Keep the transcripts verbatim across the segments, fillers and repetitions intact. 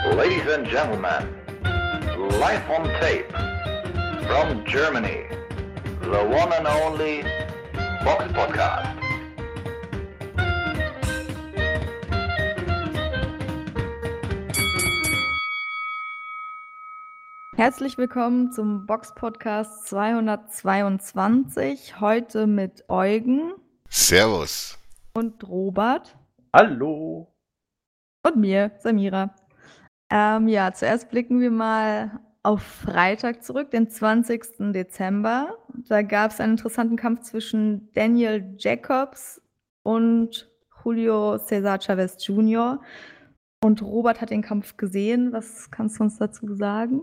Ladies and gentlemen, live on tape from Germany, the one and only Box Podcast. Herzlich willkommen zum Box Podcast zweihundertzweiundzwanzig. Heute mit Eugen. Servus. Und Robert. Hallo. Und mir, Samira. Ähm, ja, zuerst blicken wir mal auf Freitag zurück, den zwanzigsten Dezember. Da gab es einen interessanten Kampf zwischen Daniel Jacobs und Julio César Chávez Junior Und Robert hat den Kampf gesehen. Was kannst du uns dazu sagen?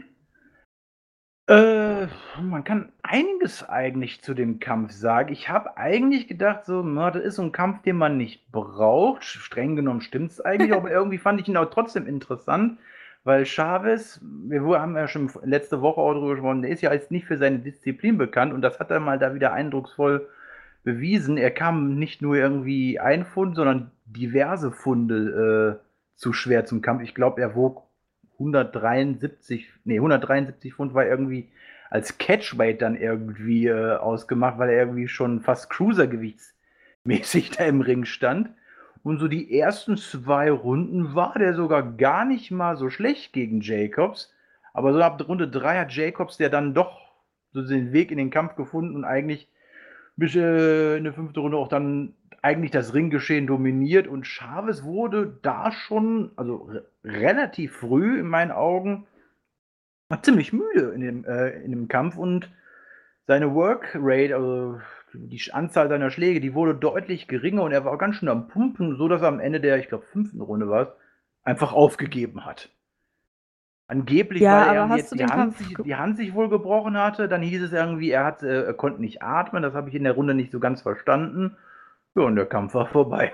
Äh, man kann einiges eigentlich zu dem Kampf sagen. Ich habe eigentlich gedacht, so, na, das ist so ein Kampf, den man nicht braucht. Streng genommen stimmt es eigentlich, aber irgendwie fand ich ihn auch trotzdem interessant, weil Chavez, wir haben ja schon letzte Woche auch darüber gesprochen, der ist ja jetzt nicht für seine Disziplin bekannt und das hat er mal da wieder eindrucksvoll bewiesen. Er kam nicht nur irgendwie ein Pfund, sondern diverse Funde äh, zu schwer zum Kampf. Ich glaube, er wog hundertdreiundsiebzig, nee, hundertdreiundsiebzig Pfund war irgendwie als Catchweight dann irgendwie äh, ausgemacht, weil er irgendwie schon fast Cruisergewichtsmäßig da im Ring stand. Und so die ersten zwei Runden war der sogar gar nicht mal so schlecht gegen Jacobs. Aber so ab Runde drei hat Jacobs der dann doch so den Weg in den Kampf gefunden und eigentlich bis äh, in der fünften Runde auch dann eigentlich das Ringgeschehen dominiert und Chavez wurde da schon, also re- relativ früh in meinen Augen, war ziemlich müde in dem, äh, in dem Kampf und seine Workrate, also die Anzahl seiner Schläge, die wurde deutlich geringer und er war ganz schön am Pumpen, so dass er am Ende der, ich glaube, fünften Runde war es, einfach aufgegeben hat. Angeblich, Ja, weil er aber hast jetzt du die den Hand, Kampf sich, ge- die Hand sich wohl gebrochen hatte. Dann hieß es irgendwie, er, hat, äh, er konnte nicht atmen. Das habe ich in der Runde nicht so ganz verstanden. Ja, und der Kampf war vorbei.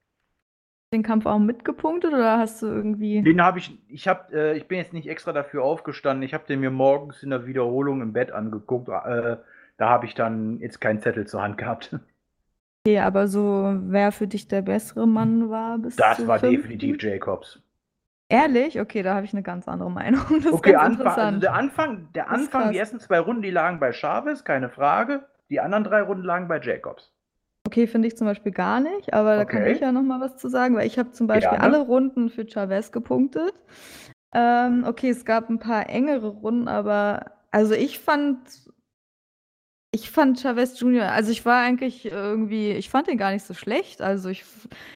den Kampf auch mitgepunktet oder hast du irgendwie. Den habe ich, ich habe, äh, ich bin jetzt nicht extra dafür aufgestanden. Ich habe den mir morgens in der Wiederholung im Bett angeguckt. Äh, da habe ich dann jetzt keinen Zettel zur Hand gehabt. Okay, aber so, wer für dich der bessere Mann war bis Das zur war fünften? definitiv Jacobs. Ehrlich? Okay, da habe ich eine ganz andere Meinung. Das ist Okay, ganz Anfang, also interessant. der Anfang, der Das ist Anfang, die krass. ersten zwei Runden, die lagen bei Chavez, keine Frage. Die anderen drei Runden lagen bei Jacobs. Okay, finde ich zum Beispiel gar nicht, aber da kann ich Okay, ja noch mal was zu sagen, weil ich habe zum Beispiel alle gerne. Runden für Chavez gepunktet. Ähm, okay, es gab ein paar engere Runden, aber also ich fand, ich fand Chavez Junior, also ich war eigentlich irgendwie, ich fand ihn gar nicht so schlecht. Also ich,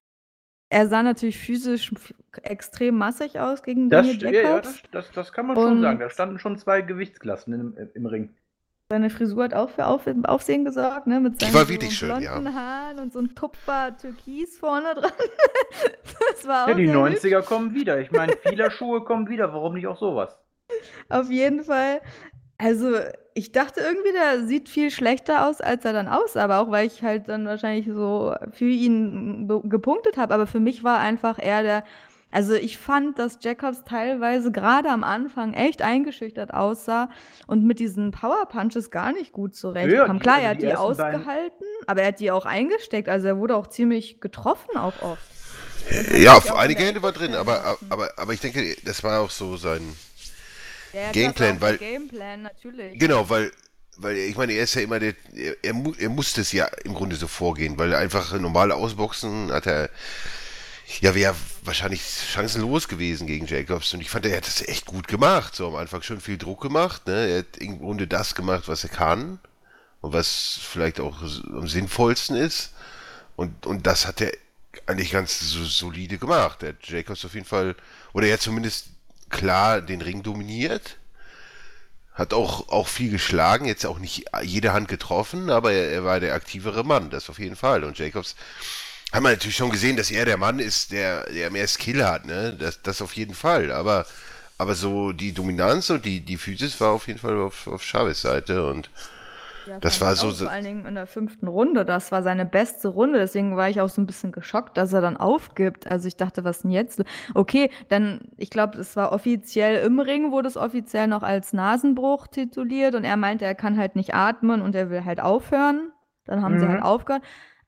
er sah natürlich physisch f- extrem massig aus gegen Das, Daniel st- ja, ja, Jacobs. das, das, das kann man schon sagen. Und Da standen schon zwei Gewichtsklassen im, im Ring. seine Frisur hat auch für Auf Aufsehen gesorgt, ne? Mit Die seinen war so wirklich schön, ja. blonden Haaren und so ein Tupfer Türkis vorne dran. Das war Ja, auch die sehr hübsch. neunziger kommen wieder. Ich meine, viele Schuhe kommen wieder. Warum nicht auch sowas? Auf jeden Fall. Also, ich dachte irgendwie, der sieht viel schlechter aus, als er dann aussah, aber auch weil ich halt dann wahrscheinlich so für ihn be- gepunktet habe. Aber für mich war einfach eher der, also ich fand, dass Jacobs teilweise gerade am Anfang echt eingeschüchtert aussah und mit diesen Power Punches gar nicht gut Ja, zurechtkam. die, Klar, also er hat die die ersten beiden. ausgehalten, aber er hat die auch eingesteckt. Also er wurde auch ziemlich getroffen, auch oft. Und hat Ja, sich auch von einige der Hände Ecke war drin, stellen aber, lassen. aber, aber ich denke, das war auch so sein Ja, ja, klar, das war Gameplan, auch der weil, Gameplan, natürlich. genau, weil, weil ich meine, er ist ja immer der, er, er, mu- er musste es ja im Grunde so vorgehen, weil einfach normal ausboxen hat er, ja, wäre wahrscheinlich chancenlos gewesen gegen Jacobs und ich fand, er hat das echt gut gemacht, so am Anfang schon viel Druck gemacht, ne, er hat im Grunde das gemacht, was er kann und was vielleicht auch s- am sinnvollsten ist und, und das hat er eigentlich ganz so, solide gemacht, der hat Jacobs auf jeden Fall, oder er hat zumindest klar den Ring dominiert. Hat auch, auch viel geschlagen, jetzt auch nicht jede Hand getroffen, aber er, er war der aktivere Mann, das auf jeden Fall. Und Jacobs haben wir natürlich schon gesehen, dass er der Mann ist, der, der mehr Skill hat, ne? Das, das auf jeden Fall. Aber, aber so die Dominanz und die, die Physis war auf jeden Fall auf, auf Chavez Seite und Ja, das fand war ich so, auch, vor allen Dingen in der fünften Runde. Das war seine beste Runde, deswegen war ich auch so ein bisschen geschockt, dass er dann aufgibt. Also ich dachte, was denn jetzt? Okay, dann, ich glaube, es war offiziell im Ring, wurde es offiziell noch als Nasenbruch tituliert und er meinte, er kann halt nicht atmen und er will halt aufhören. Dann haben sie halt Mhm. aufgehört.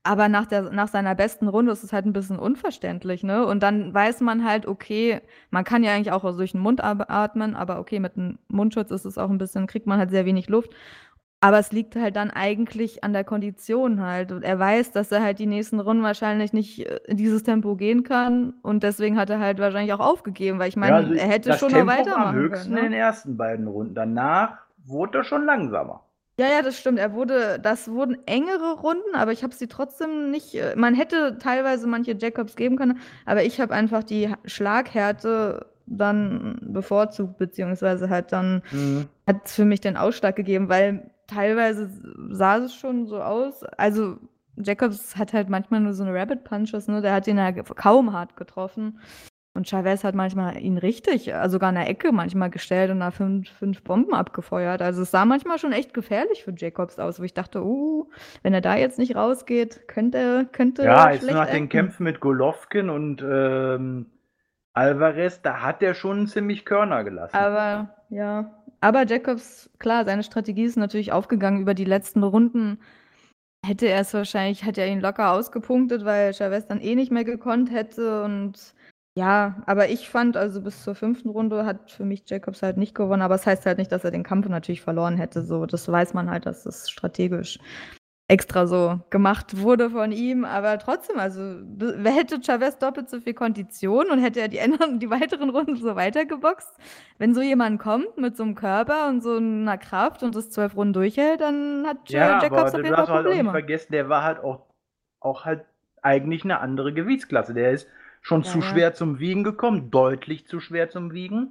aber nach der nach seiner besten Runde ist es halt ein bisschen unverständlich, ne? Und dann weiß man halt, okay, man kann ja eigentlich auch durch den Mund ab atmen, aber okay, mit 'nem Mundschutz ist es auch ein bisschen kriegt man halt sehr wenig Luft. Aber es liegt halt dann eigentlich an der Kondition halt. Und er weiß, dass er halt die nächsten Runden wahrscheinlich nicht, äh, in dieses Tempo gehen kann und deswegen hat er halt wahrscheinlich auch aufgegeben, weil ich Ja, also meine, er hätte das schon noch Tempo war am weitermachen höchsten können, in den ne? ersten beiden Runden. Danach wurde er schon langsamer. Ja, ja, das stimmt. Er wurde das wurden engere Runden, aber ich habe sie trotzdem nicht äh, man hätte teilweise manche Jacobs geben können, aber ich habe einfach die Ha Schlaghärte dann bevorzugt, beziehungsweise halt dann Mhm. hat's für mich den Ausschlag gegeben, weil teilweise s sah es schon so aus also, Jacobs hat halt manchmal nur so 'ne Rabbit Punches, ne? Der hat ihn ja g kaum hart getroffen. Und Chavez hat manchmal ihn richtig äh, sogar in der Ecke manchmal gestellt und da fünf fünf Bomben abgefeuert. Also, es sah manchmal schon echt gefährlich für Jacobs aus, wo ich dachte: „Uh, wenn er da jetzt nicht rausgeht, könnte könnte Ja, jetzt schlecht nach den enden." Kämpfen mit Golovkin und ähm, Alvarez, da hat er schon ziemlich Körner gelassen. Aber ja, aber Jacobs klar, seine Strategie ist natürlich aufgegangen über die letzten Runden. Hätte er es wahrscheinlich hätte er ihn locker ausgepunktet, weil Chavez dann eh nicht mehr gekonnt hätte und ja, aber ich fand, also bis zur fünften Runde hat für mich Jacobs halt nicht gewonnen, aber es heißt halt nicht, dass er den Kampf natürlich verloren hätte, so. Das weiß man halt, dass das strategisch extra so gemacht wurde von ihm, aber trotzdem, also b hätte Chavez doppelt so viel Kondition und hätte er die anderen die weiteren Runden so weitergeboxt, wenn so jemand kommt mit so 'nem Körper und so 'ner Kraft und das zwölf Runden durchhält, dann hat Ja, Ja, aber Jacobs auf du jeden Fall darfst halt auch nicht Probleme. vergessen, der war halt auch auch halt eigentlich 'ne andere Gewichtsklasse. Der ist schon Ja, zu ja. schwer zum Wiegen gekommen, deutlich zu schwer zum Wiegen.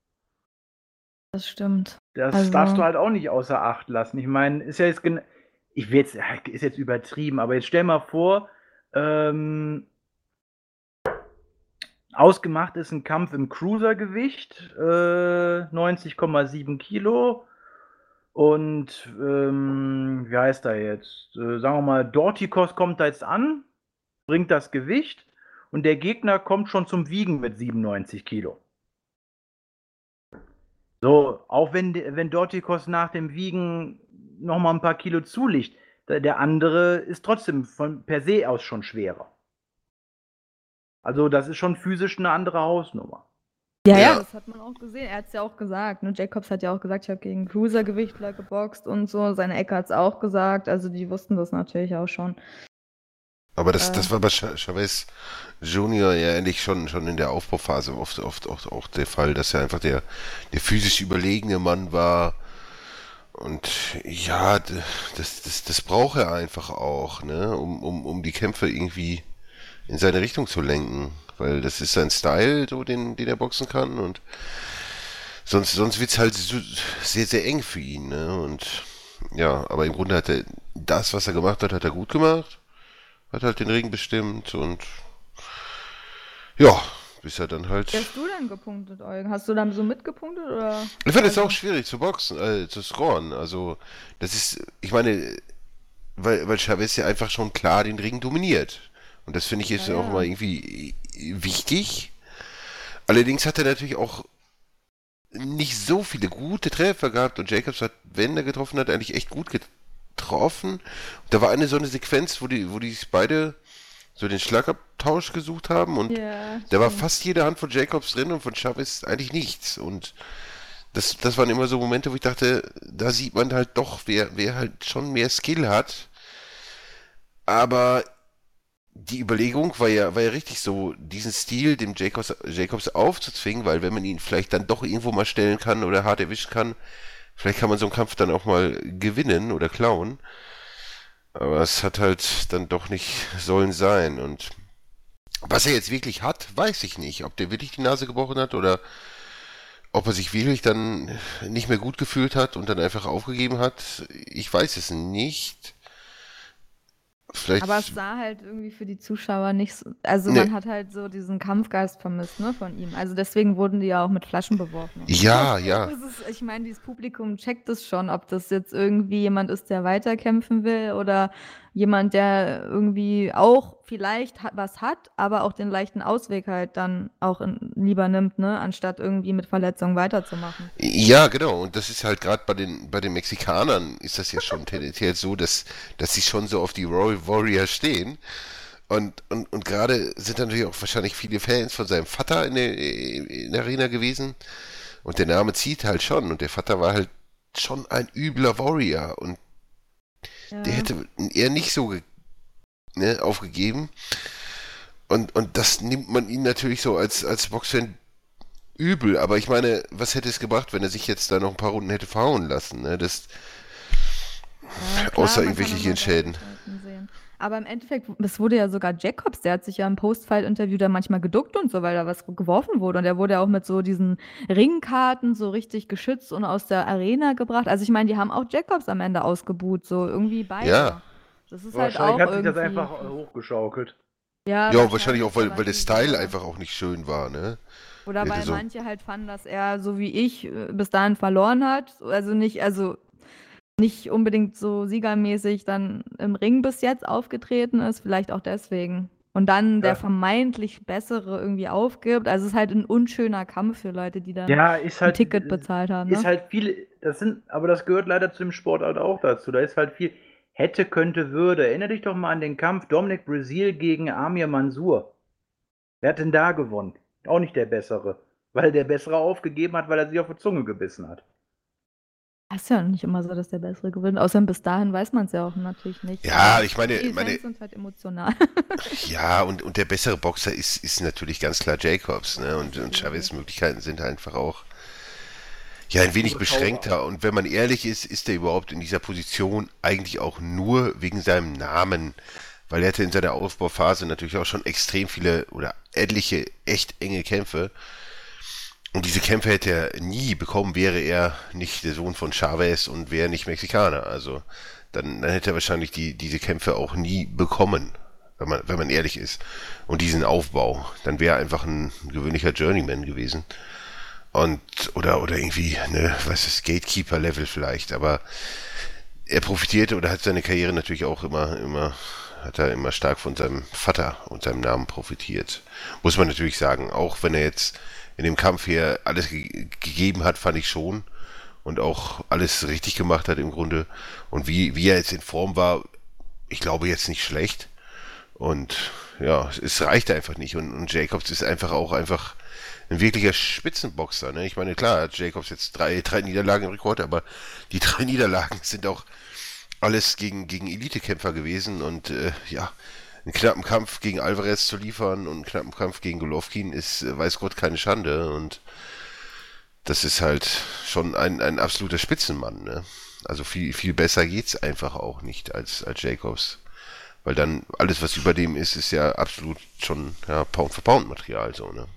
Das stimmt. Das darfst du Also halt auch nicht außer Acht lassen. Ich meine, ist ja jetzt gen ich will jetzt ist jetzt übertrieben, aber jetzt stell mal vor, ähm ausgemacht ist 'n Kampf im Cruisergewicht, äh, neunzig Komma sieben Kilo und, ähm, wie heißt er jetzt? Äh, sagen wir mal, Dorticos kommt da jetzt an, bringt das Gewicht und der Gegner kommt schon zum Wiegen mit siebenundneunzig Kilo. So, auch wenn de wenn Dorticos nach dem Wiegen noch mal 'n paar Kilo zulegt, der der andere ist trotzdem von per se aus schon schwerer. Also, das ist schon physisch 'ne andere Hausnummer. Ja, ja, Ja, das hat man auch gesehen. Er hat's ja auch gesagt, ne? Jacobs hat ja auch gesagt: „Ich habe gegen Cruisergewichtler geboxt" und so. Seine Ecke hat's auch gesagt. Also, die wussten das natürlich auch schon. aber das, Äh, das war bei Cha- Chavez Junior ja eigentlich schon, schon in der Aufbauphase oft, oft, oft auch der Fall, dass er einfach der, der physisch überlegene Mann war. Und ja, d- das, das, das braucht er einfach auch, ne, um, um, um die Kämpfe irgendwie in seine Richtung zu lenken. Weil das ist sein Style, so den, den er boxen kann. Und sonst, sonst wird's halt so, sehr, sehr eng für ihn, ne? Und ja, aber im Grunde hat er das, was er gemacht hat, hat er gut gemacht. Hat halt den Ring bestimmt und ja, bis er dann halt. wie hast du denn gepunktet, Eugen? Hast du dann so mitgepunktet oder Ich fand es auch also schwierig zu boxen, äh, zu scoren. Also, das ist, ich meine, weil, weil Chavez ja einfach schon klar den Ring dominiert. Und das finde ich ja, ist auch mal ja. irgendwie wichtig. Allerdings hat er natürlich auch nicht so viele gute Treffer gehabt und Jacobs hat, wenn er getroffen hat, eigentlich echt gut getroffen. Und da war eine so eine Sequenz, wo die, wo die sich beide so den Schlagabtausch gesucht haben und Ja, da war stimmt. fast jede Hand von Jacobs drin und von Chavez eigentlich nichts. Und das, das waren immer so Momente, wo ich dachte, da sieht man halt doch, wer, wer halt schon mehr Skill hat. Aber die Überlegung war ja, war ja richtig so, diesen Stil dem Jacobs, Jacobs aufzuzwingen, weil wenn man ihn vielleicht dann doch irgendwo mal stellen kann oder hart erwischen kann, vielleicht kann man so einen Kampf dann auch mal gewinnen oder klauen. Aber es hat halt dann doch nicht sollen sein. Und was er jetzt wirklich hat, weiß ich nicht. Ob der wirklich die Nase gebrochen hat oder ob er sich wirklich dann nicht mehr gut gefühlt hat und dann einfach aufgegeben hat. Ich weiß es nicht. Aber es Vielleicht, sah halt irgendwie für die Zuschauer nicht so also, ne, man hat halt so diesen Kampfgeist vermisst, ne, von ihm. Also, deswegen wurden die ja auch mit Flaschen beworfen und so. ja, ja. Das ist ich meine, dieses Publikum checkt es schon, ob das jetzt irgendwie jemand ist, der weiterkämpfen will oder jemand, der irgendwie auch vielleicht hat, was hat, aber auch den leichten Ausweg halt dann auch in, lieber nimmt, ne, anstatt irgendwie mit Verletzungen weiterzumachen. Ja, genau. Und das ist halt gerade bei den, bei den Mexikanern ist das ja schon tendenziell so, dass, dass sie schon so auf die Royal Warrior stehen. Und, und, und gerade sind natürlich auch wahrscheinlich viele Fans von seinem Vater in der, in der Arena gewesen. Und der Name zieht halt schon. Und der Vater war halt schon ein übler Warrior. Und Ja. der hätte eher nicht so ge- ne, aufgegeben. Und, und das nimmt man ihn natürlich so als, als Boxfan übel. Aber ich meine, was hätte es gebracht, wenn er sich jetzt da noch ein paar Runden hätte verhauen lassen? Ne? Das, Ja, klar, außer man kann irgendwelche immer Hirnschäden. beide Seiten sehen. Aber im Endeffekt, es wurde ja sogar Jacobs, der hat sich ja im Post-Fight-Interview da manchmal geduckt und so, weil da was geworfen wurde. Und der wurde ja auch mit so diesen Ringkarten so richtig geschützt und aus der Arena gebracht. Also ich meine, die haben auch Jacobs am Ende ausgebuht, so irgendwie beide. Ja. Das ist halt Wahrscheinlich auch hat sich das irgendwie. einfach hochgeschaukelt. Ja, Ja, wahrscheinlich auch, weil, aber weil der die Style so- einfach auch nicht schön war, ne? Oder Ja, weil so- manche halt fanden, dass er, so wie ich, äh, bis dahin verloren hat. Also nicht, also nicht unbedingt so siegermäßig dann im Ring bis jetzt aufgetreten ist, vielleicht auch deswegen. Und dann der Ja. vermeintlich Bessere irgendwie aufgibt. Also es ist halt ein unschöner Kampf für Leute, die dann Ja, ist ein halt. Ticket bezahlt haben. Ne? Ist halt viel, das sind, aber das gehört leider zu dem Sport halt auch dazu. Da ist halt viel hätte, könnte, würde. Erinner dich doch mal an den Kampf Dominic Breazeale gegen Amir Mansour. Wer hat denn da gewonnen? Auch nicht der Bessere. Weil der Bessere aufgegeben hat, weil er sich auf die Zunge gebissen hat. Das ist ja nicht immer so, dass der Bessere gewinnt. Außerdem bis dahin weiß man es ja auch natürlich nicht. Ja, Aber ich meine, die meine, Fans sind halt emotional. ja, und, und der bessere Boxer ist, ist natürlich ganz klar Jacobs, ne? Und, und Chavez' Möglichkeiten sind einfach auch ja ein wenig Überschaubar. beschränkter. Und wenn man ehrlich ist, ist er überhaupt in dieser Position eigentlich auch nur wegen seinem Namen. Weil er hatte in seiner Aufbauphase natürlich auch schon extrem viele oder etliche echt enge Kämpfe. Und diese Kämpfe hätte er nie bekommen, wäre er nicht der Sohn von Chavez und wäre nicht Mexikaner. Also dann, dann hätte er wahrscheinlich die, diese Kämpfe auch nie bekommen, wenn man, wenn man ehrlich ist. Und diesen Aufbau, dann wäre er einfach ein gewöhnlicher Journeyman gewesen. Und, oder, oder irgendwie, ne, was ist, Gatekeeper-Level vielleicht, aber er profitierte oder hat seine Karriere natürlich auch immer, immer, hat er immer stark von seinem Vater und seinem Namen profitiert. Muss man natürlich sagen, auch wenn er jetzt in dem Kampf hier alles ge gegeben hat, fand ich schon. Und auch alles richtig gemacht hat im Grunde. Und wie, wie er jetzt in Form war, ich glaube jetzt nicht schlecht. Und ja, es reicht einfach nicht. Und, und Jacobs ist einfach auch einfach ein wirklicher Spitzenboxer. Ne? Ich meine, klar, hat Jacobs jetzt drei, drei Niederlagen im Rekord, aber die drei Niederlagen sind auch alles gegen, gegen Elitekämpfer gewesen. Und äh, ja, einen knappen Kampf gegen Alvarez zu liefern und einen knappen Kampf gegen Golovkin ist, äh, weiß Gott, keine Schande. Und das ist halt schon ein, ein absoluter Spitzenmann. Ne? Also viel, viel besser geht's einfach auch nicht als, als Jacobs. Weil dann alles, was über dem ist, ist ja absolut schon ja, Pound-for-Pound-Material. So, ne?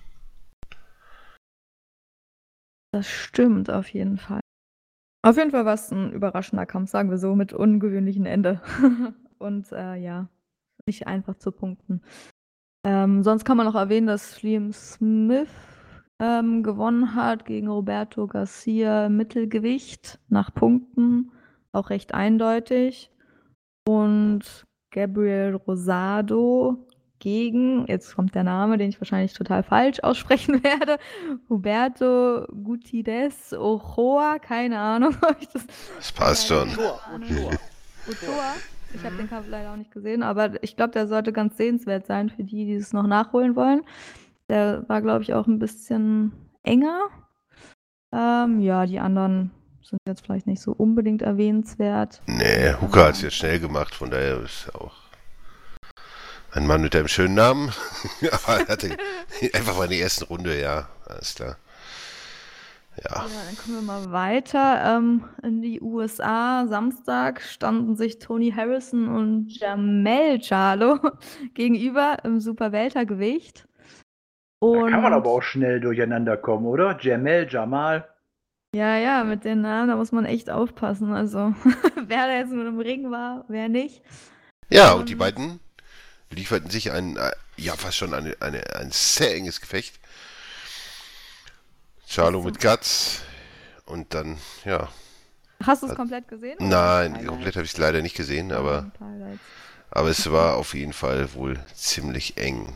Das stimmt auf jeden Fall. Auf jeden Fall war es ein überraschender Kampf, sagen wir so, mit ungewöhnlichem Ende. Und äh, ja, nicht einfach zu punkten. Ähm, sonst kann man noch erwähnen, dass Liam Smith ähm, gewonnen hat gegen Roberto Garcia Mittelgewicht nach Punkten, auch recht eindeutig. Und Gabriel Rosado gegen, jetzt kommt der Name, den ich wahrscheinlich total falsch aussprechen werde, Huberto Gutierrez Ochoa, keine Ahnung, ob ich das. Das passt schon. Ochoa. Ich habe den Kampf leider auch nicht gesehen, aber ich glaube, der sollte ganz sehenswert sein für die, die es noch nachholen wollen. Der war, glaube ich, auch ein bisschen enger. Ähm, ja, die anderen sind jetzt vielleicht nicht so unbedingt erwähnenswert. Nee, Hooker hat es jetzt schnell gemacht, von daher ist er auch ein Mann mit einem schönen Namen. Aber er hatte einfach mal in der ersten Runde, ja, alles klar. Ja. Ja, dann kommen wir mal weiter ähm, in die U S A. Samstag standen sich Tony Harrison und Jamel Charlo gegenüber im Superweltergewicht. Da kann man aber auch schnell durcheinander kommen, oder? Jamel, Jamal. Ja, ja, mit den Namen, da muss man echt aufpassen. Also, wer da jetzt mit dem Ring war, wer nicht. Ja, Und- und die beiden lieferten sich ein, äh, ja, fast schon eine, eine, ein sehr enges Gefecht. Charlo mit Guts und dann, ja, Hast du es komplett gesehen? oder Nein, Highlights? komplett habe ich es leider nicht gesehen, aber, Ein paar Highlights. aber es war auf jeden Fall wohl ziemlich eng.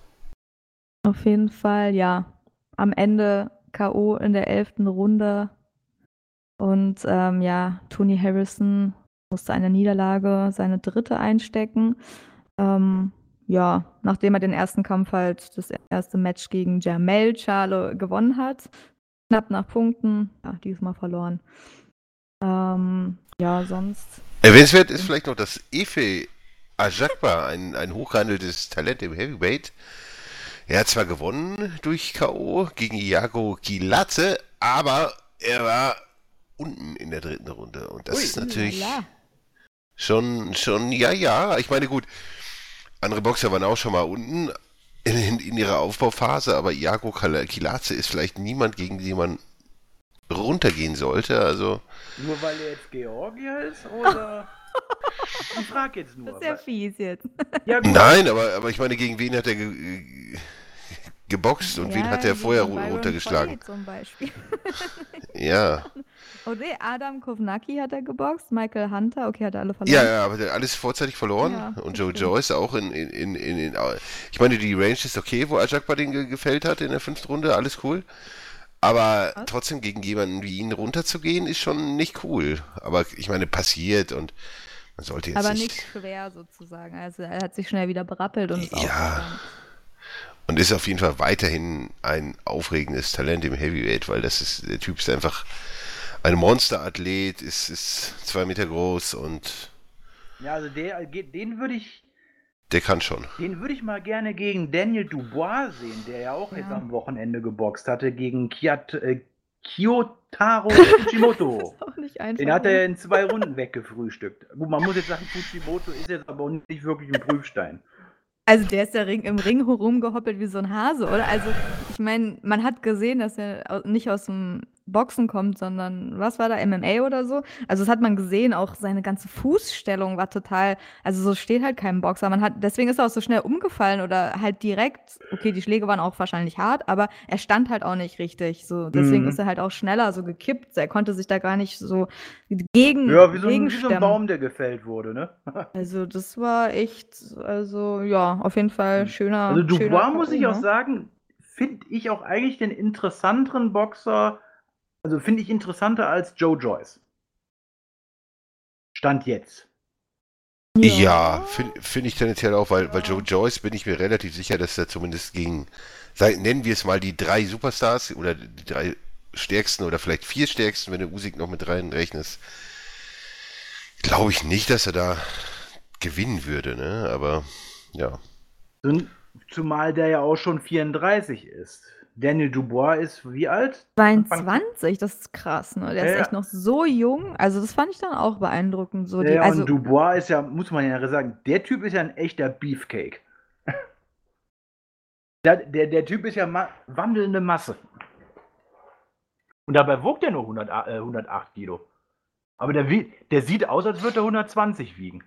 Auf jeden Fall, ja. Am Ende K O in der elften Runde. Und ähm, ja, Tony Harrison musste eine Niederlage, seine dritte einstecken. Ähm, ja, nachdem er den ersten Kampf halt, das erste Match gegen Jermell Charlo gewonnen hat. Knapp nach Punkten, ja, diesmal verloren. Ähm, ja, sonst. Erwähnenswert ist vielleicht noch, dass Efe Ajagba, ein, ein hochgehandeltes Talent im Heavyweight, er hat zwar gewonnen durch K O gegen Iago Kilatze, aber er war unten in der dritten Runde. Und das Ui, ist natürlich lala. schon, schon, ja, ja. Ich meine, gut, andere Boxer waren auch schon mal unten in, in, in ihrer Aufbauphase, aber Iago Kilatze ist vielleicht niemand, gegen den man runtergehen sollte. Also, Nur weil er jetzt Georgier ist, oder? Ich frage jetzt nur. Das ist ja fies jetzt. Ja, gut. nein, aber, aber ich meine, gegen wen hat er ge ge geboxt und wen Ja, hat er gegen vorher Byron runtergeschlagen? Foy zum Beispiel. Ja. Oh nee, Adam Kovnacki hat er geboxt, Michael Hunter, okay, hat er alle verloren. Ja, ja, aber der hat alles vorzeitig verloren. Ja, und das Joe stimmt. Joyce auch in, in, in, in, in ich meine, die Range ist okay, wo Ajagba den ge gefällt hat in der fünften Runde, alles cool. Aber Was? trotzdem gegen jemanden wie ihn runterzugehen, ist schon nicht cool. Aber ich meine, passiert und man sollte jetzt Aber nicht... nicht schwer sozusagen. Also er hat sich schnell wieder berappelt und ist Ja. aufgestanden. Und ist auf jeden Fall weiterhin ein aufregendes Talent im Heavyweight, weil das ist, der Typ ist einfach ein Monsterathlet, ist, ist zwei Meter groß und Ja, also der, den würde ich, der kann schon. den würde ich mal gerne gegen Daniel Dubois sehen, der ja auch Ja. jetzt am Wochenende geboxt hatte, gegen Kiat, äh, Kyotaro Fujimoto. Ist auch nicht einfach. Den hat er in zwei Runden weggefrühstückt. Gut, man muss jetzt sagen, Fujimoto ist jetzt aber auch nicht wirklich ein Prüfstein. Also der ist ja Ring, im Ring rumgehoppelt wie so ein Hase, oder? Also ich meine, man hat gesehen, dass er au- nicht aus dem Boxen kommt, sondern was war da, M M A oder so? Also das hat man gesehen, auch seine ganze Fußstellung war total, also so steht halt kein Boxer. Man hat, deswegen ist er auch so schnell umgefallen oder halt direkt, okay, die Schläge waren auch wahrscheinlich hart, aber er stand halt auch nicht richtig. So, deswegen Mhm. ist er halt auch schneller so gekippt. Er konnte sich da gar nicht so gegen, Ja, wie so, ein, wie so ein gegenstemmen. Baum, der gefällt wurde, ne? Also das war echt, also ja, auf jeden Fall schöner. Also Dubois, schöner muss K O, ich auch ne? sagen, finde ich auch eigentlich den interessanteren Boxer, also finde ich interessanter als Joe Joyce. Stand jetzt. Ja, finde find ich tendenziell auch, weil, weil Joe Joyce bin ich mir relativ sicher, dass er zumindest gegen, sagen, nennen wir es mal die drei Superstars oder die drei stärksten oder vielleicht vier stärksten, wenn du Usyk noch mit reinrechnest, glaube ich nicht, dass er da gewinnen würde, ne? Aber ja. So, zumal der ja auch schon vierunddreißig ist. Daniel Dubois ist wie alt? zweiundzwanzig, das ist krass, ne? Der ist Ja, echt noch so jung. Also das fand ich dann auch beeindruckend. So die, Ja, also, und Dubois ist ja, muss man ja sagen, der Typ ist ja ein echter Beefcake. Der, der, der Typ ist ja ma wandelnde Masse. Und dabei wogt er nur hundert, äh, hundertacht Kilo. Aber der, wie- der sieht aus, als würde er hundertzwanzig wiegen.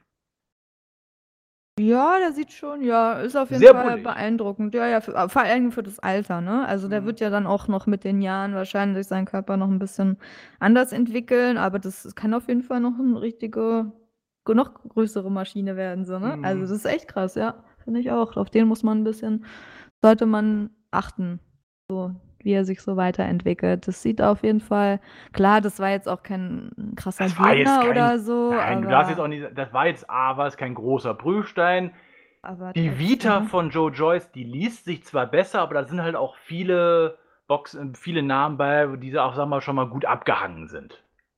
ja, der sieht schon, ja, ist auf jeden Sehr Fall bullig. beeindruckend. Ja, ja, für, vor allem für das Alter, ne? Also der Mhm. wird ja dann auch noch mit den Jahren wahrscheinlich seinen Körper noch ein bisschen anders entwickeln, aber das kann auf jeden Fall noch eine richtige, noch größere Maschine werden, so, ne? Mhm. Also das ist echt krass, ja, finde ich auch. Auf den muss man ein bisschen, sollte man achten, so wie er sich so weiterentwickelt. Das sieht auf jeden Fall, klar, das war jetzt auch kein krasser Das war jetzt Gegner kein- oder so, Nein, aber, du darfst jetzt auch nicht, das war jetzt A, war es kein großer Prüfstein. aber Die trotzdem, Vita ne? von Joe Joyce, die liest sich zwar besser, aber da sind halt auch viele Box, äh, viele Namen bei, die auch, sagen wir, schon mal gut abgehangen sind.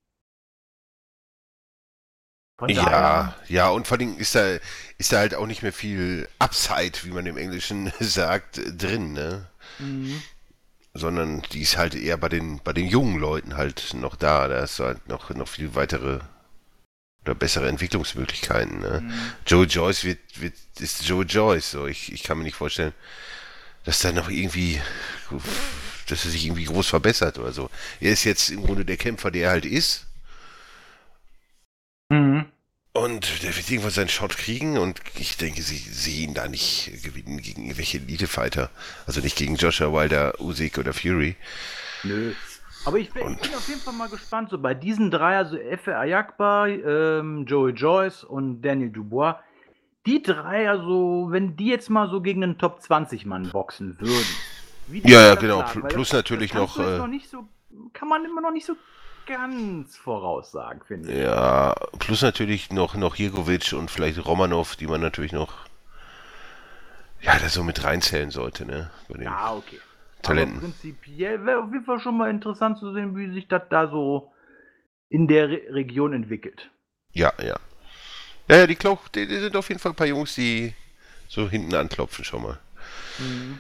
Von Ja, daher, ja, und vor allem ist da, ist da halt auch nicht mehr viel Upside, wie man im Englischen sagt, drin, ne? mhm. Sondern die ist halt eher bei den, bei den jungen Leuten halt noch da. Da ist halt noch, noch viel weitere oder bessere Entwicklungsmöglichkeiten, ne? Mhm. Joe Joyce wird, wird, ist Joe Joyce, so. Ich, ich kann mir nicht vorstellen, dass da noch irgendwie, dass er sich irgendwie groß verbessert oder so. Er ist jetzt im Grunde der Kämpfer, der er halt ist. Mhm. Und der wird irgendwann seinen Shot kriegen und ich denke, sie sehen ihn da nicht gewinnen gegen irgendwelche Elite-Fighter. Also nicht gegen Joshua Wilder, Usyk oder Fury. Nö. Aber ich bin, ich Und- bin auf jeden Fall mal gespannt, so bei diesen drei, also Efe Ayagba, ähm, Joey Joyce und Daniel Dubois, die drei, also wenn die jetzt mal so gegen einen Top zwanzig Mann boxen würden. Wie die Ja, sich ja, das genau. schlagen, Pl- weil plus das, natürlich das kannst noch, du jetzt äh, noch nicht so, kann man immer noch nicht so ganz voraussagen, finde ich. Ja, plus natürlich noch, noch Jirgovic und vielleicht Romanov, die man natürlich noch, ja, da so mit reinzählen sollte, ne? Bei den Ja, okay. Talenten. Aber prinzipiell wäre auf jeden Fall schon mal interessant zu sehen, wie sich das da so in der Re Region entwickelt. Ja, ja. Ja, ja, die, Klauch, die, die sind auf jeden Fall ein paar Jungs, die so hinten anklopfen schon mal. Mhm.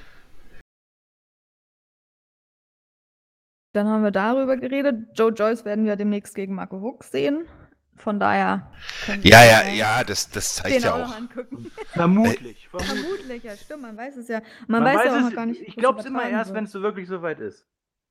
Dann haben wir darüber geredet. Joe Joyce werden wir demnächst gegen Marco Hooks sehen. Von daher können wir Ja, uns ja, mal ja, das, das zeigt den ja auch noch auch. angucken. Vermutlich. vermutlich. Vermutlich, ja, stimmt. Man weiß es ja. Man, weiß, ja auch es, noch gar nicht. ich wo glaube es immer übertragen erst, wird. wenn es so wirklich soweit ist.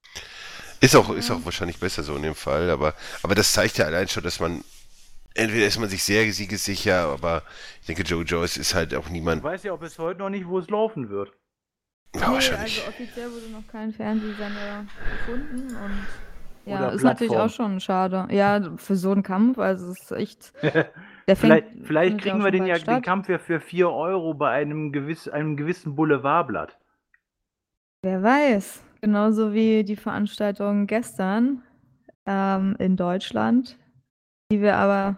Ist auch, ist auch wahrscheinlich besser so in dem Fall, aber, aber das zeigt ja allein schon, dass man, entweder ist man sich sehr siegessicher, aber ich denke, Joe Joyce ist halt auch Ich niemand, weiß ja auch bis heute noch nicht, wo es laufen wird. ja, Nee, wahrscheinlich. also offiziell wurde noch kein Fernsehsender gefunden und ja, Oder ist natürlich Plattform. auch schon schade. Ja, für so einen Kampf, also es ist echt. Der vielleicht fängt, vielleicht findet kriegen auch wir schon den bald ja den statt. Kampf ja für vier Euro bei einem, gewiss, einem gewissen Boulevardblatt. Wer weiß. Genauso wie die Veranstaltung gestern ähm, in Deutschland, die wir aber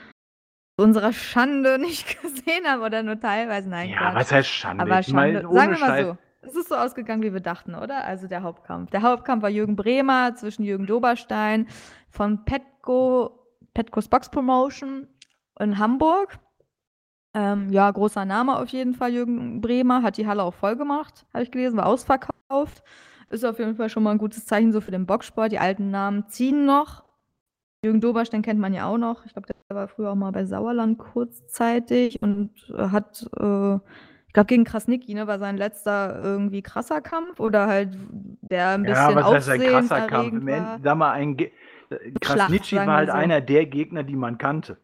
zu unserer Schande nicht gesehen haben oder nur teilweise. Nein, Ja, Quatsch. was heißt Schande? Aber Ich meine, Schande. ohne Sagen wir mal Scheiß. so. Es ist so ausgegangen, wie wir dachten, oder? Also der Hauptkampf. Der Hauptkampf war Jürgen Bremer zwischen Jürgen Doberstein von Petco, Petco's Box Promotion in Hamburg. Ähm, ja, großer Name auf jeden Fall, Jürgen Bremer. Hat die Halle auch voll gemacht, habe ich gelesen, war ausverkauft. Ist auf jeden Fall schon mal ein gutes Zeichen so für den Boxsport. Die alten Namen ziehen noch. Jürgen Doberstein kennt man ja auch noch. Ich glaube, der war früher auch mal bei Sauerland kurzzeitig und äh, hat, äh, ich glaube, gegen Krasnicki, ne, war sein letzter irgendwie krasser Kampf oder halt der ein Ja, bisschen was heißt ein krasser Kampf? aufsehenserregend Im war. End, sag mal, ein Ge Schlacht, Krasnitschi sagen war wir halt so. einer der Gegner, die man kannte.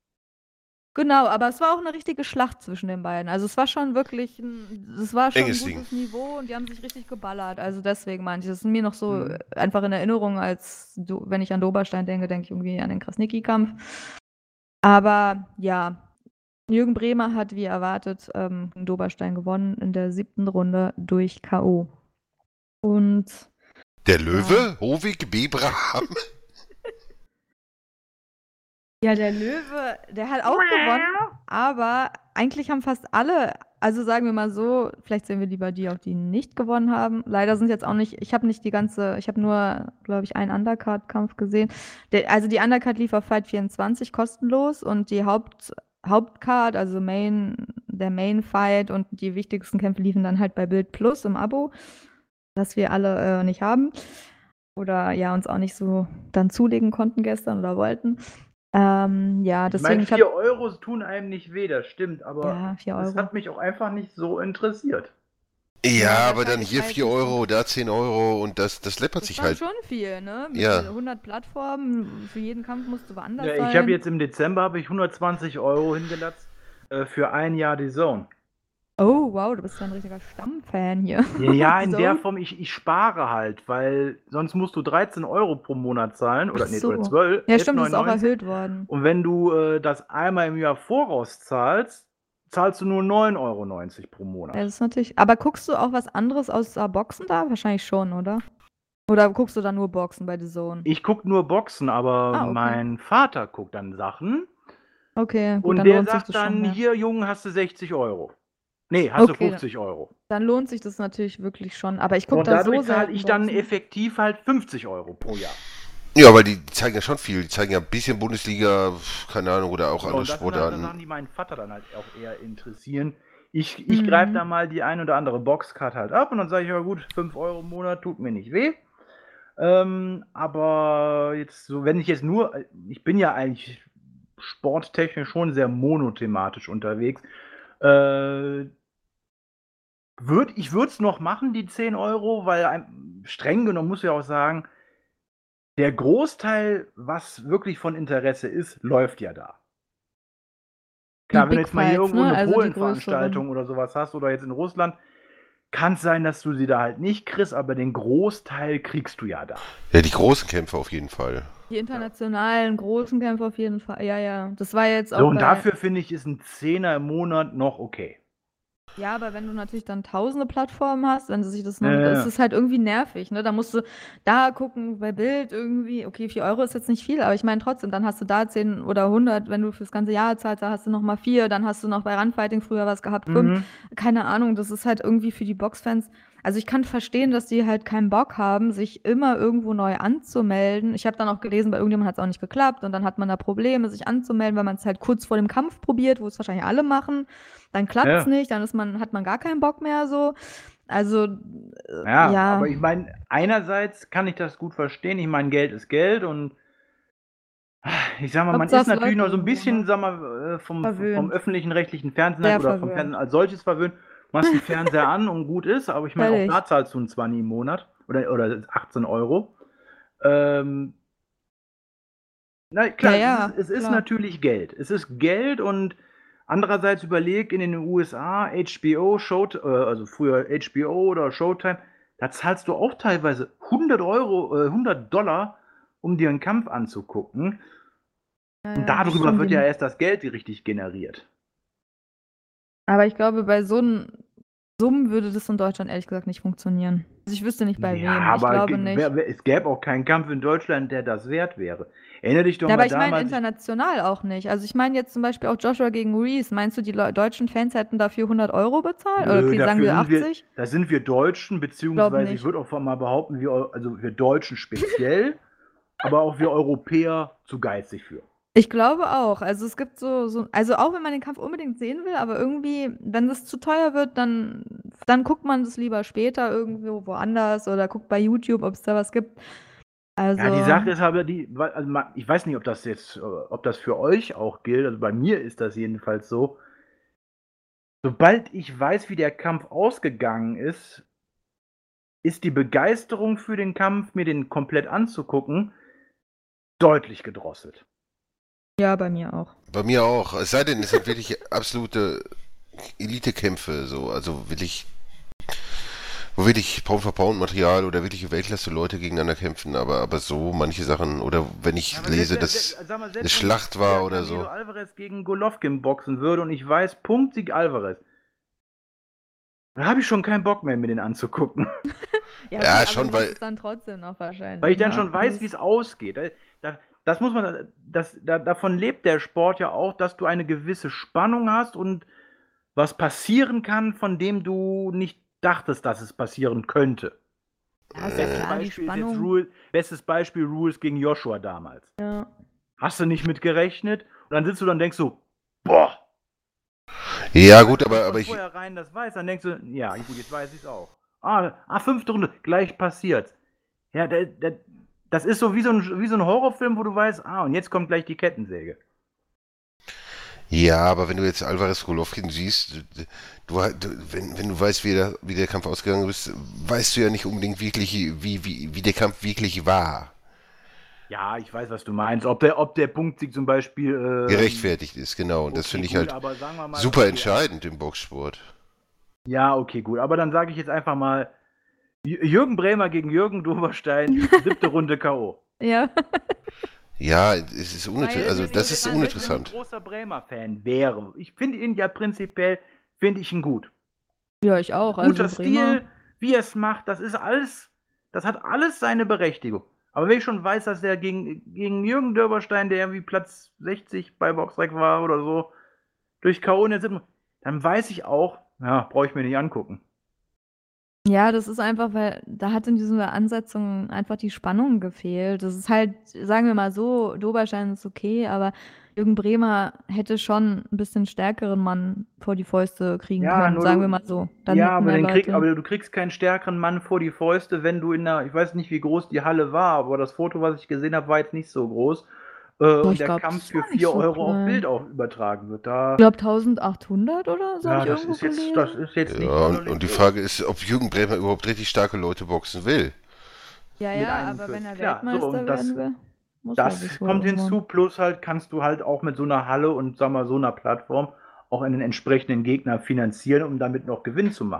Genau, aber es war auch eine richtige Schlacht zwischen den beiden. Also es war schon wirklich ein, es war schon ein Enges gutes Ding. Niveau und die haben sich richtig geballert. Also deswegen meinte ich, das ist mir noch so Mhm. äh, einfach in Erinnerung, als du, wenn ich an Doberstein denke, denke ich irgendwie an den Krasnicki-Kampf. Aber ja, Jürgen Bremer hat wie erwartet ähm, gegen Doberstein gewonnen in der siebten Runde durch K O. Und Der Löwe, Hovig, Bebraham. ja, der Löwe, der hat auch gewonnen, aber eigentlich haben fast alle, also sagen wir mal so, vielleicht sehen wir lieber die, auch die nicht gewonnen haben. Leider sind jetzt auch nicht, ich habe nicht die ganze, ich habe nur, glaube ich, einen Undercard-Kampf gesehen. Der, also die Undercard lief auf Fight vierundzwanzig kostenlos und die Haupt, Hauptcard, also Main, der Main Fight und die wichtigsten Kämpfe liefen dann halt bei Bild Plus im Abo, das wir alle äh, nicht haben oder ja uns auch nicht so dann zulegen konnten gestern oder wollten. Ähm, ja, Ich deswegen, meine, ich hab, vier Euro tun einem nicht weh, das stimmt, aber ja, vier das Euro. hat mich auch einfach nicht so interessiert. Ja, Ja, aber dann wahrscheinlich hier halt vier nicht so. Euro, da zehn Euro und das, das läppert Das sich war halt. schon viel, ne? Mit Ja. hundert Plattformen, für jeden Kampf musst du woanders Ja, sein. ich habe jetzt im Dezember habe ich hundertzwanzig Euro hingelatzt äh, für ein Jahr die Zone. Oh, wow, du bist ja ein richtiger Stammfan hier. Ja, ja, in So. der Form, ich, ich spare halt, weil sonst musst du dreizehn Euro pro Monat zahlen oder, Ach nee, so. oder zwölf. Ja, stimmt, das ist auch elf neunundneunzig. erhöht worden. Und wenn du äh, das einmal im Jahr voraus zahlst, zahlst du nur neun Euro neunzig pro Monat. Ja, das ist natürlich. Aber guckst du auch was anderes außer Boxen da? Wahrscheinlich schon, oder? Oder guckst du da nur Boxen bei The Zone? Ich gucke nur Boxen, aber Ah, okay. mein Vater guckt dann Sachen Okay, gut, und dann der lohnt sich sagt das schon dann, mehr. hier, Junge, hast du sechzig Euro. Nee, hast Okay, du fünfzig Euro. Dann lohnt sich das natürlich wirklich schon. Aber ich gucke Und da so dadurch zahle selten ich dann Boxen. effektiv halt fünfzig Euro pro Jahr. Ja, weil die zeigen ja schon viel. Die zeigen ja ein bisschen Bundesliga, keine Ahnung, oder auch So, andere und das sind halt so Sportarten. Sachen, die meinen Vater dann halt auch eher interessieren. Ich, ich Mhm. greife da mal die ein oder andere Boxcard halt ab und dann sage ich, ja gut, fünf Euro im Monat tut mir nicht weh. Ähm, aber jetzt so, wenn ich jetzt nur, ich bin ja eigentlich sporttechnisch schon sehr monothematisch unterwegs. Äh, würd, ich würde es noch machen, die zehn Euro, weil ein, streng genommen muss ich auch sagen, der Großteil, was wirklich von Interesse ist, läuft ja da. Klar, Die wenn du Big jetzt mal hier Fights, irgendwo ne? eine Also die Polenveranstaltung größeren. oder sowas hast oder jetzt in Russland, kann es sein, dass du sie da halt nicht kriegst, aber den Großteil kriegst du ja da. Ja, die großen Kämpfe auf jeden Fall. Die internationalen großen Kämpfe auf jeden Fall. Ja, ja. Das war jetzt auch So, und bei, dafür finde ich, ist ein Zehner im Monat noch okay. Ja, aber wenn du natürlich dann tausende Plattformen hast, wenn sie sich das noch, Ja, ja. ist es halt irgendwie nervig, ne? Da musst du da gucken bei Bild irgendwie, okay, vier Euro ist jetzt nicht viel, aber ich meine trotzdem, dann hast du da zehn oder hundert, wenn du fürs ganze Jahr zahlst, da hast du noch mal vier, dann hast du noch bei Runfighting früher was gehabt, fünf. Mhm. Keine Ahnung, das ist halt irgendwie für die Boxfans. Also ich kann verstehen, dass die halt keinen Bock haben, sich immer irgendwo neu anzumelden. Ich habe dann auch gelesen, bei irgendjemandem hat es auch nicht geklappt und dann hat man da Probleme, sich anzumelden, weil man es halt kurz vor dem Kampf probiert, wo es wahrscheinlich alle machen. Dann klappt es Ja. nicht, dann ist man, hat man gar keinen Bock mehr so. Also, äh, Ja, ja. aber ich meine, einerseits kann ich das gut verstehen. Ich meine, Geld ist Geld und ich sag mal, man Hauptsache, ist es natürlich noch läuft so ein irgendwie, bisschen, ne? sag mal, äh, vom, Verwöhnt. vom öffentlichen rechtlichen Fernsehen Sehr halt oder vom verwöhnt. Fernsehen als solches verwöhnt. Machst den Fernseher an und gut ist, aber ich meine, auch Völlig. da zahlst du einen zwanzig im Monat oder, oder achtzehn Euro. Ähm, na klar, Ja, ja, es ist, es ist klar. natürlich Geld. Es ist Geld und andererseits überleg in den U S A, H B O, Show, äh, also früher H B O oder Showtime, da zahlst du auch teilweise hundert Euro, äh, hundert Dollar, um dir einen Kampf anzugucken. Ja, Und ja, das darüber stimmt. wird ja erst das Geld richtig generiert. Aber ich glaube, bei so einen Summen würde das in Deutschland ehrlich gesagt nicht funktionieren. Also ich wüsste nicht bei Ja, wem. Ich aber glaube ge- nicht. wer, wer, es gäbe auch keinen Kampf in Deutschland, der das wert wäre. Erinnere dich doch Ja, mal aber ich meine damals. international auch nicht. Also ich meine jetzt zum Beispiel auch Joshua gegen Reese. Meinst du, die Leu deutschen Fans hätten dafür hundert Euro bezahlt? Oder Nö, okay, sagen dafür wir sind achtzig? wir, da sind wir Deutschen, beziehungsweise ich nicht. würde auch mal behaupten, wir, Eu- also wir Deutschen speziell, aber auch wir Europäer zu geizig für. Ich glaube auch. Also es gibt so, so, also auch wenn man den Kampf unbedingt sehen will, aber irgendwie, wenn das zu teuer wird, dann, dann guckt man das lieber später irgendwo woanders oder guckt bei YouTube, ob es da was gibt. Also, Ja, die Sache ist aber die, weil- also ma- ich weiß nicht, ob das jetzt, äh, ob das für euch auch gilt, also bei mir ist das jedenfalls so. Sobald ich weiß, wie der Kampf ausgegangen ist, ist die Begeisterung für den Kampf, mir den komplett anzugucken, deutlich gedrosselt. ja, bei mir auch. Bei mir auch. Es sei denn, es sind wirklich absolute Elite-Kämpfe, so, also wirklich, wo wirklich Pound-for-Pound-Material oder wirkliche Weltklasse-Leute gegeneinander kämpfen, aber, aber so manche Sachen, oder wenn ich Aber lese, selbst- dass selbst- sag mal, selbst eine wenn Schlacht der war oder Canelo so. Alvarez gegen Golovkin boxen würde und ich weiß, Punktsieg Alvarez, da habe ich schon keinen Bock mehr, mir den anzugucken. Ja, okay, schon, aber du weil- musst es dann trotzdem noch wahrscheinlich. Weil ich dann ne? schon weiß, Das- wie es ausgeht. Da- Da, das muss man, das, da, davon lebt der Sport ja auch, dass du eine gewisse Spannung hast und was passieren kann, von dem du nicht dachtest, dass es passieren könnte. Ja, ist ja Bestes klar, die Beispiel, ist jetzt Spannung. Rule, bestes Beispiel Rules gegen Joshua damals. Ja. Hast du nicht mit gerechnet? Und dann sitzt du dann und denkst so, boah. Ja, gut, aber, Wenn aber du ich, vorher rein das weiß, dann denkst du, ja, gut, jetzt weiß ich es auch. Ah, ah, fünfte Runde, gleich passiert's. Ja, da, da, das ist so wie so, ein, wie so ein Horrorfilm, wo du weißt, ah, und jetzt kommt gleich die Kettensäge. ja, aber wenn du jetzt Alvarez Golovkin siehst, du, du, wenn, wenn du weißt, wie der, wie der Kampf ausgegangen ist, weißt du ja nicht unbedingt wirklich, wie, wie, wie der Kampf wirklich war, Ja, ich weiß, was du meinst. Ob der, ob der Punktsieg zum Beispiel ähm, gerechtfertigt ist, genau. Und das okay, finde ich gut, halt aber sagen wir mal, super okay, entscheidend im Boxsport. Ja, okay, gut. Aber dann sage ich jetzt einfach mal, J- Jürgen Brämer gegen Jürgen Doberstein, siebte Runde K O. Ja. Ja, es ist uninteressant, Weil- also Wenn- das ist wenn- uninteressant. Wenn ich ein großer Bremer-Fan wäre, ich finde ihn ja prinzipiell, finde ich ihn gut. Ja, ich auch. Also Guter Bremer- Stil, wie er es macht, das ist alles, das hat alles seine Berechtigung. Aber wenn ich schon weiß, dass er gegen, gegen Jürgen Dörberstein, der irgendwie Platz sechzig bei Boxrec war oder so, durch K O in der siebten, dann weiß ich auch, ja, brauche ich mir nicht angucken. Ja, das ist einfach, weil da hat in dieser Ansetzung einfach die Spannung gefehlt. Das ist halt, sagen wir mal so, Doberstein ist okay, aber Jürgen Bremer hätte schon ein bisschen stärkeren Mann vor die Fäuste kriegen Ja, können, nur sagen du- wir mal so. Dann ja, hätten aber, mehr den krieg, Leute- aber du kriegst keinen stärkeren Mann vor die Fäuste, wenn du in der, ich weiß nicht, wie groß die Halle war, aber das Foto, was ich gesehen habe, war jetzt nicht so groß. Äh, und ich der glaub, Kampf das für war nicht vier so Euro auf klein. Bild auch übertragen wird. Da, Ich glaube eintausendachthundert oder so ja, habe ich das irgendwo ist, jetzt, gelesen. das ist jetzt nicht Ja, und, sonderlich und die groß. Frage ist, ob Jürgen Bremer überhaupt richtig starke Leute boxen will. ja, mit ja, aber einundvierzig. wenn er Klar, so, Weltmeister und das- werden will, muss er Das sich wohl kommt irgendwann. hinzu, plus halt kannst du halt auch mit so einer Halle und sag mal so einer Plattform auch einen entsprechenden Gegner finanzieren, um damit noch Gewinn zu machen.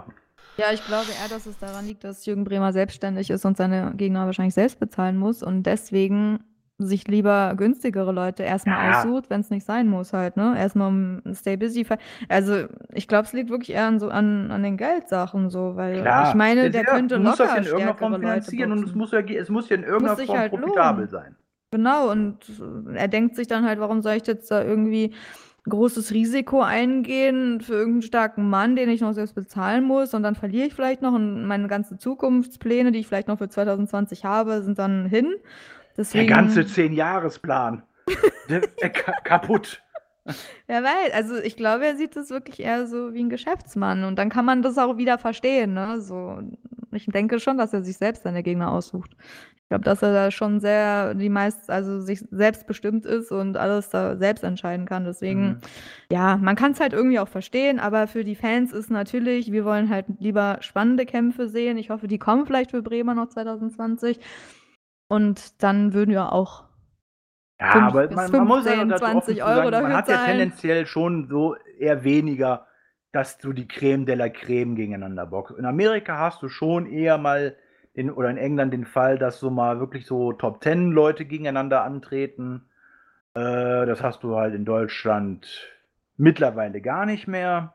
Ja, ich glaube eher, dass es daran liegt, dass Jürgen Bremer selbstständig ist und seine Gegner wahrscheinlich selbst bezahlen muss und deswegen sich lieber günstigere Leute erstmal Ja. aussucht, wenn es nicht sein muss halt, ne? Erstmal um Stay Busy. ver- Also ich glaube, es liegt wirklich eher an, so an, an den Geldsachen so, weil Klar. ich meine, Das der ist ja, könnte du musst das ja locker in irgendeiner stärkere Form Leute finanzieren und es boxen. muss ja, es muss ja in irgendeiner sich Form halt profitabel lohnen. sein. Genau, und er denkt sich dann halt, warum soll ich jetzt da irgendwie großes Risiko eingehen für irgendeinen starken Mann, den ich noch selbst bezahlen muss und dann verliere ich vielleicht noch und meine ganzen Zukunftspläne, die ich vielleicht noch für zwanzig zwanzig habe, sind dann hin. Der Deswegen, ganze Zehn-Jahresplan. Der- äh, ka- kaputt. wer weiß, also ich glaube, er sieht das wirklich eher so wie ein Geschäftsmann und dann kann man das auch wieder verstehen, ne? So, ich denke schon, dass er sich selbst seine Gegner aussucht. Ich glaube, dass er da schon sehr die meist, also sich selbstbestimmt ist und alles da selbst entscheiden kann. Deswegen, Mhm. ja, man kann es halt irgendwie auch verstehen, aber für die Fans ist natürlich, wir wollen halt lieber spannende Kämpfe sehen. Ich hoffe, die kommen vielleicht für Bremer noch zwanzig zwanzig. Und dann würden wir auch Ja, fünf aber bis man, man muss halt auch fünfzehn, dazu offen zwanzig zu Euro sagen, man dafür hat ja zahlen. tendenziell schon so eher weniger, dass du die Creme de la Creme gegeneinander boxst. In Amerika hast du schon eher mal den, oder in England den Fall, dass so mal wirklich so Top Ten Leute gegeneinander antreten. Äh, das hast du halt in Deutschland mittlerweile gar nicht mehr.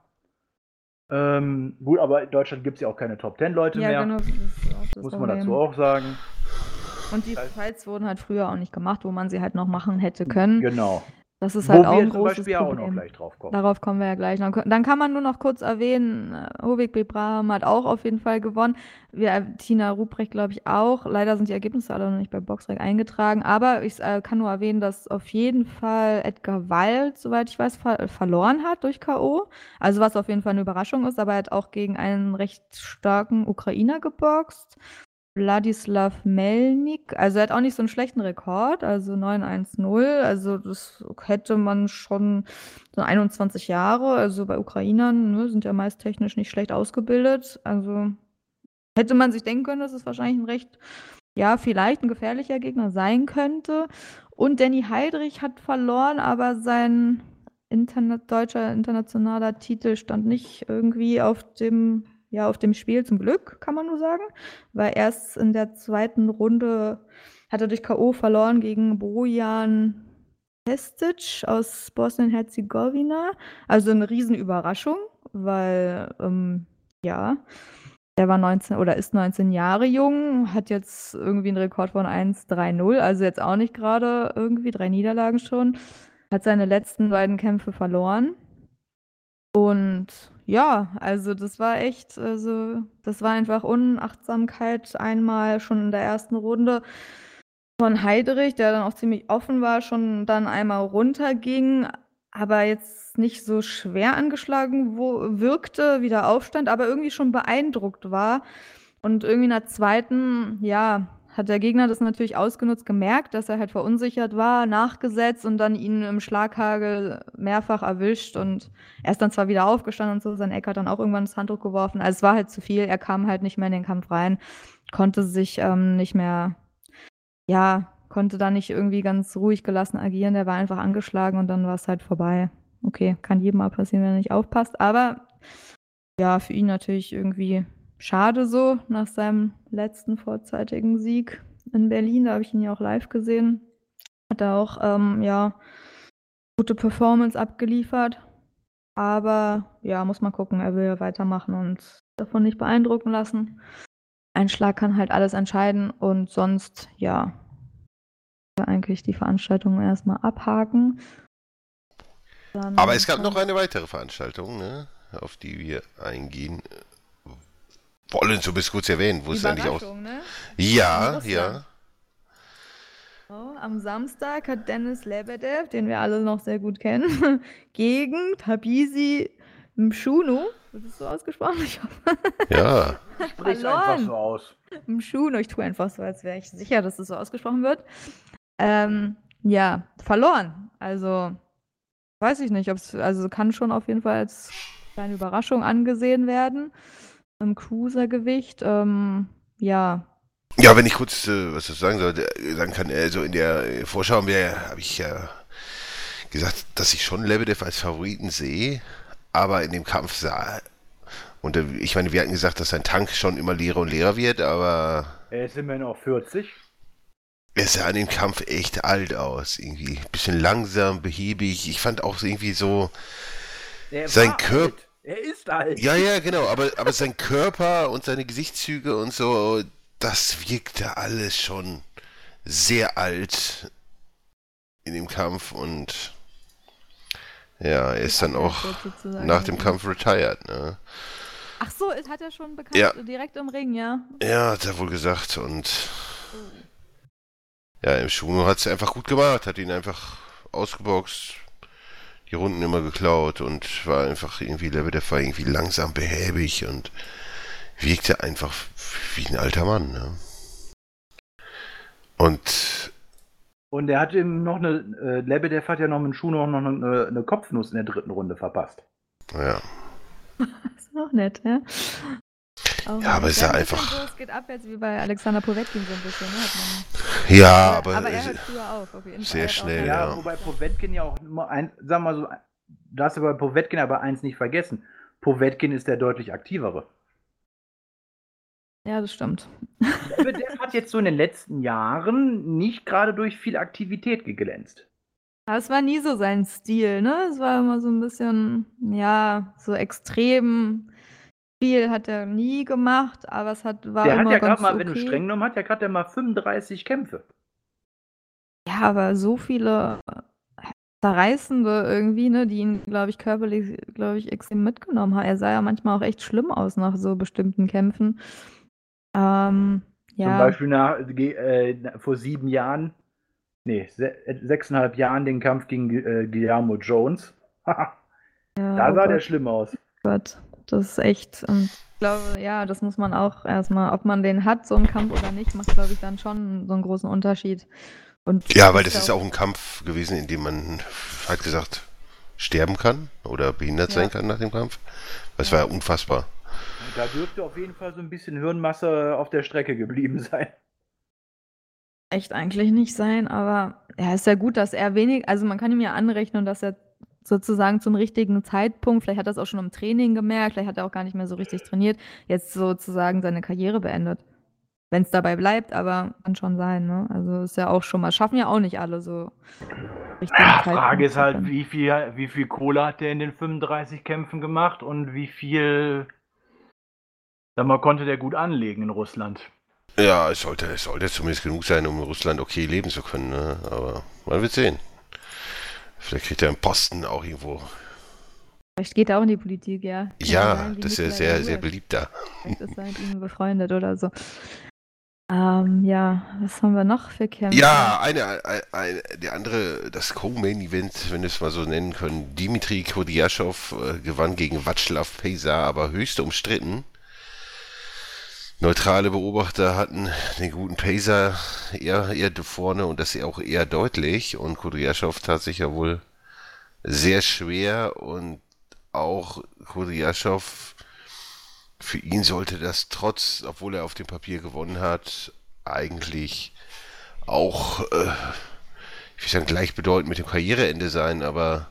Ähm, gut, aber in Deutschland gibt es ja auch keine Top Ten Leute Ja, mehr. genau, das ist auch das Muss man dazu Problem. auch sagen. Und die Fights wurden halt früher auch nicht gemacht, wo man sie halt noch machen hätte können. Genau. Das ist Wo halt auch wir ein zum großes Beispiel ja auch noch Problem. gleich drauf kommen. Darauf kommen wir ja gleich noch. Dann kann man nur noch kurz erwähnen, äh, Hovig Bebraham hat auch auf jeden Fall gewonnen. Wir, äh, Tina Ruprecht, glaube ich, auch. Leider sind die Ergebnisse alle noch nicht bei Boxrec eingetragen. Aber ich äh, kann nur erwähnen, dass auf jeden Fall Edgar Wald, soweit ich weiß, ver verloren hat durch K O. Also was auf jeden Fall eine Überraschung ist. Aber er hat auch gegen einen recht starken Ukrainer geboxt. Wladislaw Melnik, also er hat auch nicht so einen schlechten Rekord, also neun eins null, also das hätte man schon, so einundzwanzig Jahre, also bei Ukrainern, ne, sind ja meist technisch nicht schlecht ausgebildet, also hätte man sich denken können, dass es wahrscheinlich ein recht, ja, vielleicht ein gefährlicher Gegner sein könnte. Und Danny Heidrich hat verloren, aber sein Internet deutscher internationaler Titel stand nicht irgendwie auf dem ja, auf dem Spiel, zum Glück, kann man nur sagen, weil erst in der zweiten Runde hat er durch K O verloren gegen Bojan Pestic aus Bosnien-Herzegowina. Also eine Riesenüberraschung, weil, ähm, ja, der war neunzehn oder ist neunzehn Jahre jung, hat jetzt irgendwie einen Rekord von eins drei null, also jetzt auch nicht gerade irgendwie drei Niederlagen schon, hat seine letzten beiden Kämpfe verloren. Und ja, also das war echt, also das war einfach Unachtsamkeit einmal schon in der ersten Runde von Heidrich, der dann auch ziemlich offen war, schon dann einmal runterging, aber jetzt nicht so schwer angeschlagen wo, wirkte, wieder aufstand, aber irgendwie schon beeindruckt war. Und irgendwie in der zweiten, ja, hat der Gegner das natürlich ausgenutzt, gemerkt, dass er halt verunsichert war, nachgesetzt und dann ihn im Schlaghagel mehrfach erwischt und er ist dann zwar wieder aufgestanden und so, sein Eck hat dann auch irgendwann das Handtuch geworfen, also es war halt zu viel, er kam halt nicht mehr in den Kampf rein, konnte sich ähm, nicht mehr, ja, konnte da nicht irgendwie ganz ruhig gelassen agieren, der war einfach angeschlagen und dann war es halt vorbei. Okay, kann jedem mal passieren, wenn er nicht aufpasst, aber ja, für ihn natürlich irgendwie schade so, nach seinem letzten vorzeitigen Sieg in Berlin, da habe ich ihn ja auch live gesehen. Hat er auch, ähm, ja, gute Performance abgeliefert. Aber ja, muss man gucken, er will ja weitermachen und davon nicht beeindrucken lassen. Ein Schlag kann halt alles entscheiden und sonst, ja, eigentlich die Veranstaltung erstmal abhaken. Dann Aber es gab noch eine weitere Veranstaltung, ne, auf die wir eingehen wollen, so bis kurz erwähnen, wo es eigentlich aus. Ne? Ja, ja. Oh, am Samstag hat Dennis Lebedev, den wir alle noch sehr gut kennen, gegen Thabisi Mchunu, wird das so ausgesprochen? Ich hoffe. Ja. Sprich einfach so aus. Mchunu, ich tue einfach so, als wäre ich sicher, dass es so ausgesprochen wird. Ähm, ja, verloren. Also, weiß ich nicht, ob es, also kann schon auf jeden Fall als kleine Überraschung angesehen werden. Im Cruisergewicht, ähm, ja. Ja, wenn ich kurz äh, was dazu sagen soll, sagen kann, also in der Vorschau habe hab ich ja gesagt, dass ich schon Lebedev als Favoriten sehe, aber in dem Kampf sah, Und äh, ich meine, wir hatten gesagt, dass sein Tank schon immer leerer und leerer wird, aber Er ist immerhin auch vierzig. er sah an dem Kampf echt alt aus. Irgendwie ein bisschen langsam, behäbig. Ich fand auch irgendwie so, Er Sein war Körp- alt. Er ist alt. ja, ja, genau, aber, aber sein Körper und seine Gesichtszüge und so, das wirkte alles schon sehr alt in dem Kampf und ja, er ist dann auch sozusagen. nach dem Kampf retired, ne? Ach so, es hat er schon bekannt, Ja. direkt im Ring, ja. Ja, hat er wohl gesagt und ja, im Schuno hat es einfach gut gemacht, hat ihn einfach ausgeboxt, die Runden immer geklaut und war einfach irgendwie, Lebedev war irgendwie langsam behäbig und wirkte einfach wie ein alter Mann, ne? Und Und er hat ihm noch eine, äh, Lebedev hat ja noch mit Schuno noch eine, eine Kopfnuss in der dritten Runde verpasst. ja, Ist auch nett, ja. Auch Ja, aber nett. ist ja ein bisschen einfach- So, es geht ab jetzt wie bei Alexander Povetkin so ein bisschen, ne? Hat man, ja, aber, aber, er äh, hört früher auf, auf jeden Fall. sehr Er hat auch schnell, seine- Ja, ja. wobei Povetkin ja auch immer ein, sag mal so, du hast aber bei Povetkin aber eins nicht vergessen. Povetkin ist der deutlich aktivere. Ja, das stimmt. Lebedev hat jetzt so in den letzten Jahren nicht gerade durch viel Aktivität geglänzt. Aber es war nie so sein Stil, ne? Es war immer so ein bisschen, ja, so extrem viel hat er nie gemacht, aber es hat, war Der hat immer ja ganz gerade mal, wenn du okay. streng genommen, hat ja gerade mal fünfunddreißig Kämpfe. Ja, aber so viele äh, zerreißende irgendwie, ne, die ihn, glaube ich, körperlich, glaube ich, extrem mitgenommen haben. Er sah ja manchmal auch echt schlimm aus nach so bestimmten Kämpfen. Ähm, Zum ja, Beispiel nach, äh, vor sieben Jahren, nee, se sechseinhalb Jahren den Kampf gegen äh, Guillermo Jones. ja, Da oh sah der Gott, schlimm aus. Gott, das ist echt, und ich glaube, ja, das muss man auch erstmal, ob man den hat, so einen Kampf oder nicht, macht, glaube ich, dann schon so einen großen Unterschied. Und ja, weil das ist auch ein Kampf gewesen, in dem man halt gesagt sterben kann oder behindert Ja. sein kann nach dem Kampf. Das Ja. war ja unfassbar. Da dürfte auf jeden Fall so ein bisschen Hirnmasse auf der Strecke geblieben sein. echt eigentlich nicht sein, aber ja, ist ja gut, dass er wenig, also man kann ihm ja anrechnen, dass er sozusagen zum richtigen Zeitpunkt, vielleicht hat er es auch schon im Training gemerkt, vielleicht hat er auch gar nicht mehr so richtig trainiert, jetzt sozusagen seine Karriere beendet. Wenn es dabei bleibt, aber kann schon sein, ne? Also ist ja auch schon mal, schaffen ja auch nicht alle so richtigen Ja, Zeitpunkt Frage ist zu halt, finden. wie viel, wie viel Kohle hat der in den fünfunddreißig Kämpfen gemacht und wie viel, sag mal, konnte der gut anlegen in Russland? Ja, es sollte, es sollte zumindest genug sein, um in Russland okay leben zu können, ne? Aber man wird sehen. Vielleicht kriegt er einen Posten auch irgendwo. Vielleicht geht er auch in die Politik, ja. Kann Ja, sein, wie das ist ja Nikolai sehr, Rauer. sehr beliebt da. Vielleicht ist er mit ihm befreundet oder so. Ähm, ja, was haben wir noch für Kämpfe? Ja, eine, eine, eine der andere, das Co-Main-Event, wenn wir es mal so nennen können, Dimitri Kudryashov äh, gewann gegen Václav Pejsa, aber höchst umstritten. Neutrale Beobachter hatten den guten Pejsa eher, eher vorne und das auch eher deutlich und Kudryashov tat sich ja wohl sehr schwer und auch Kudryashov, für ihn sollte das trotz, obwohl er auf dem Papier gewonnen hat, eigentlich auch, äh, ich will sagen, gleichbedeutend mit dem Karriereende sein, aber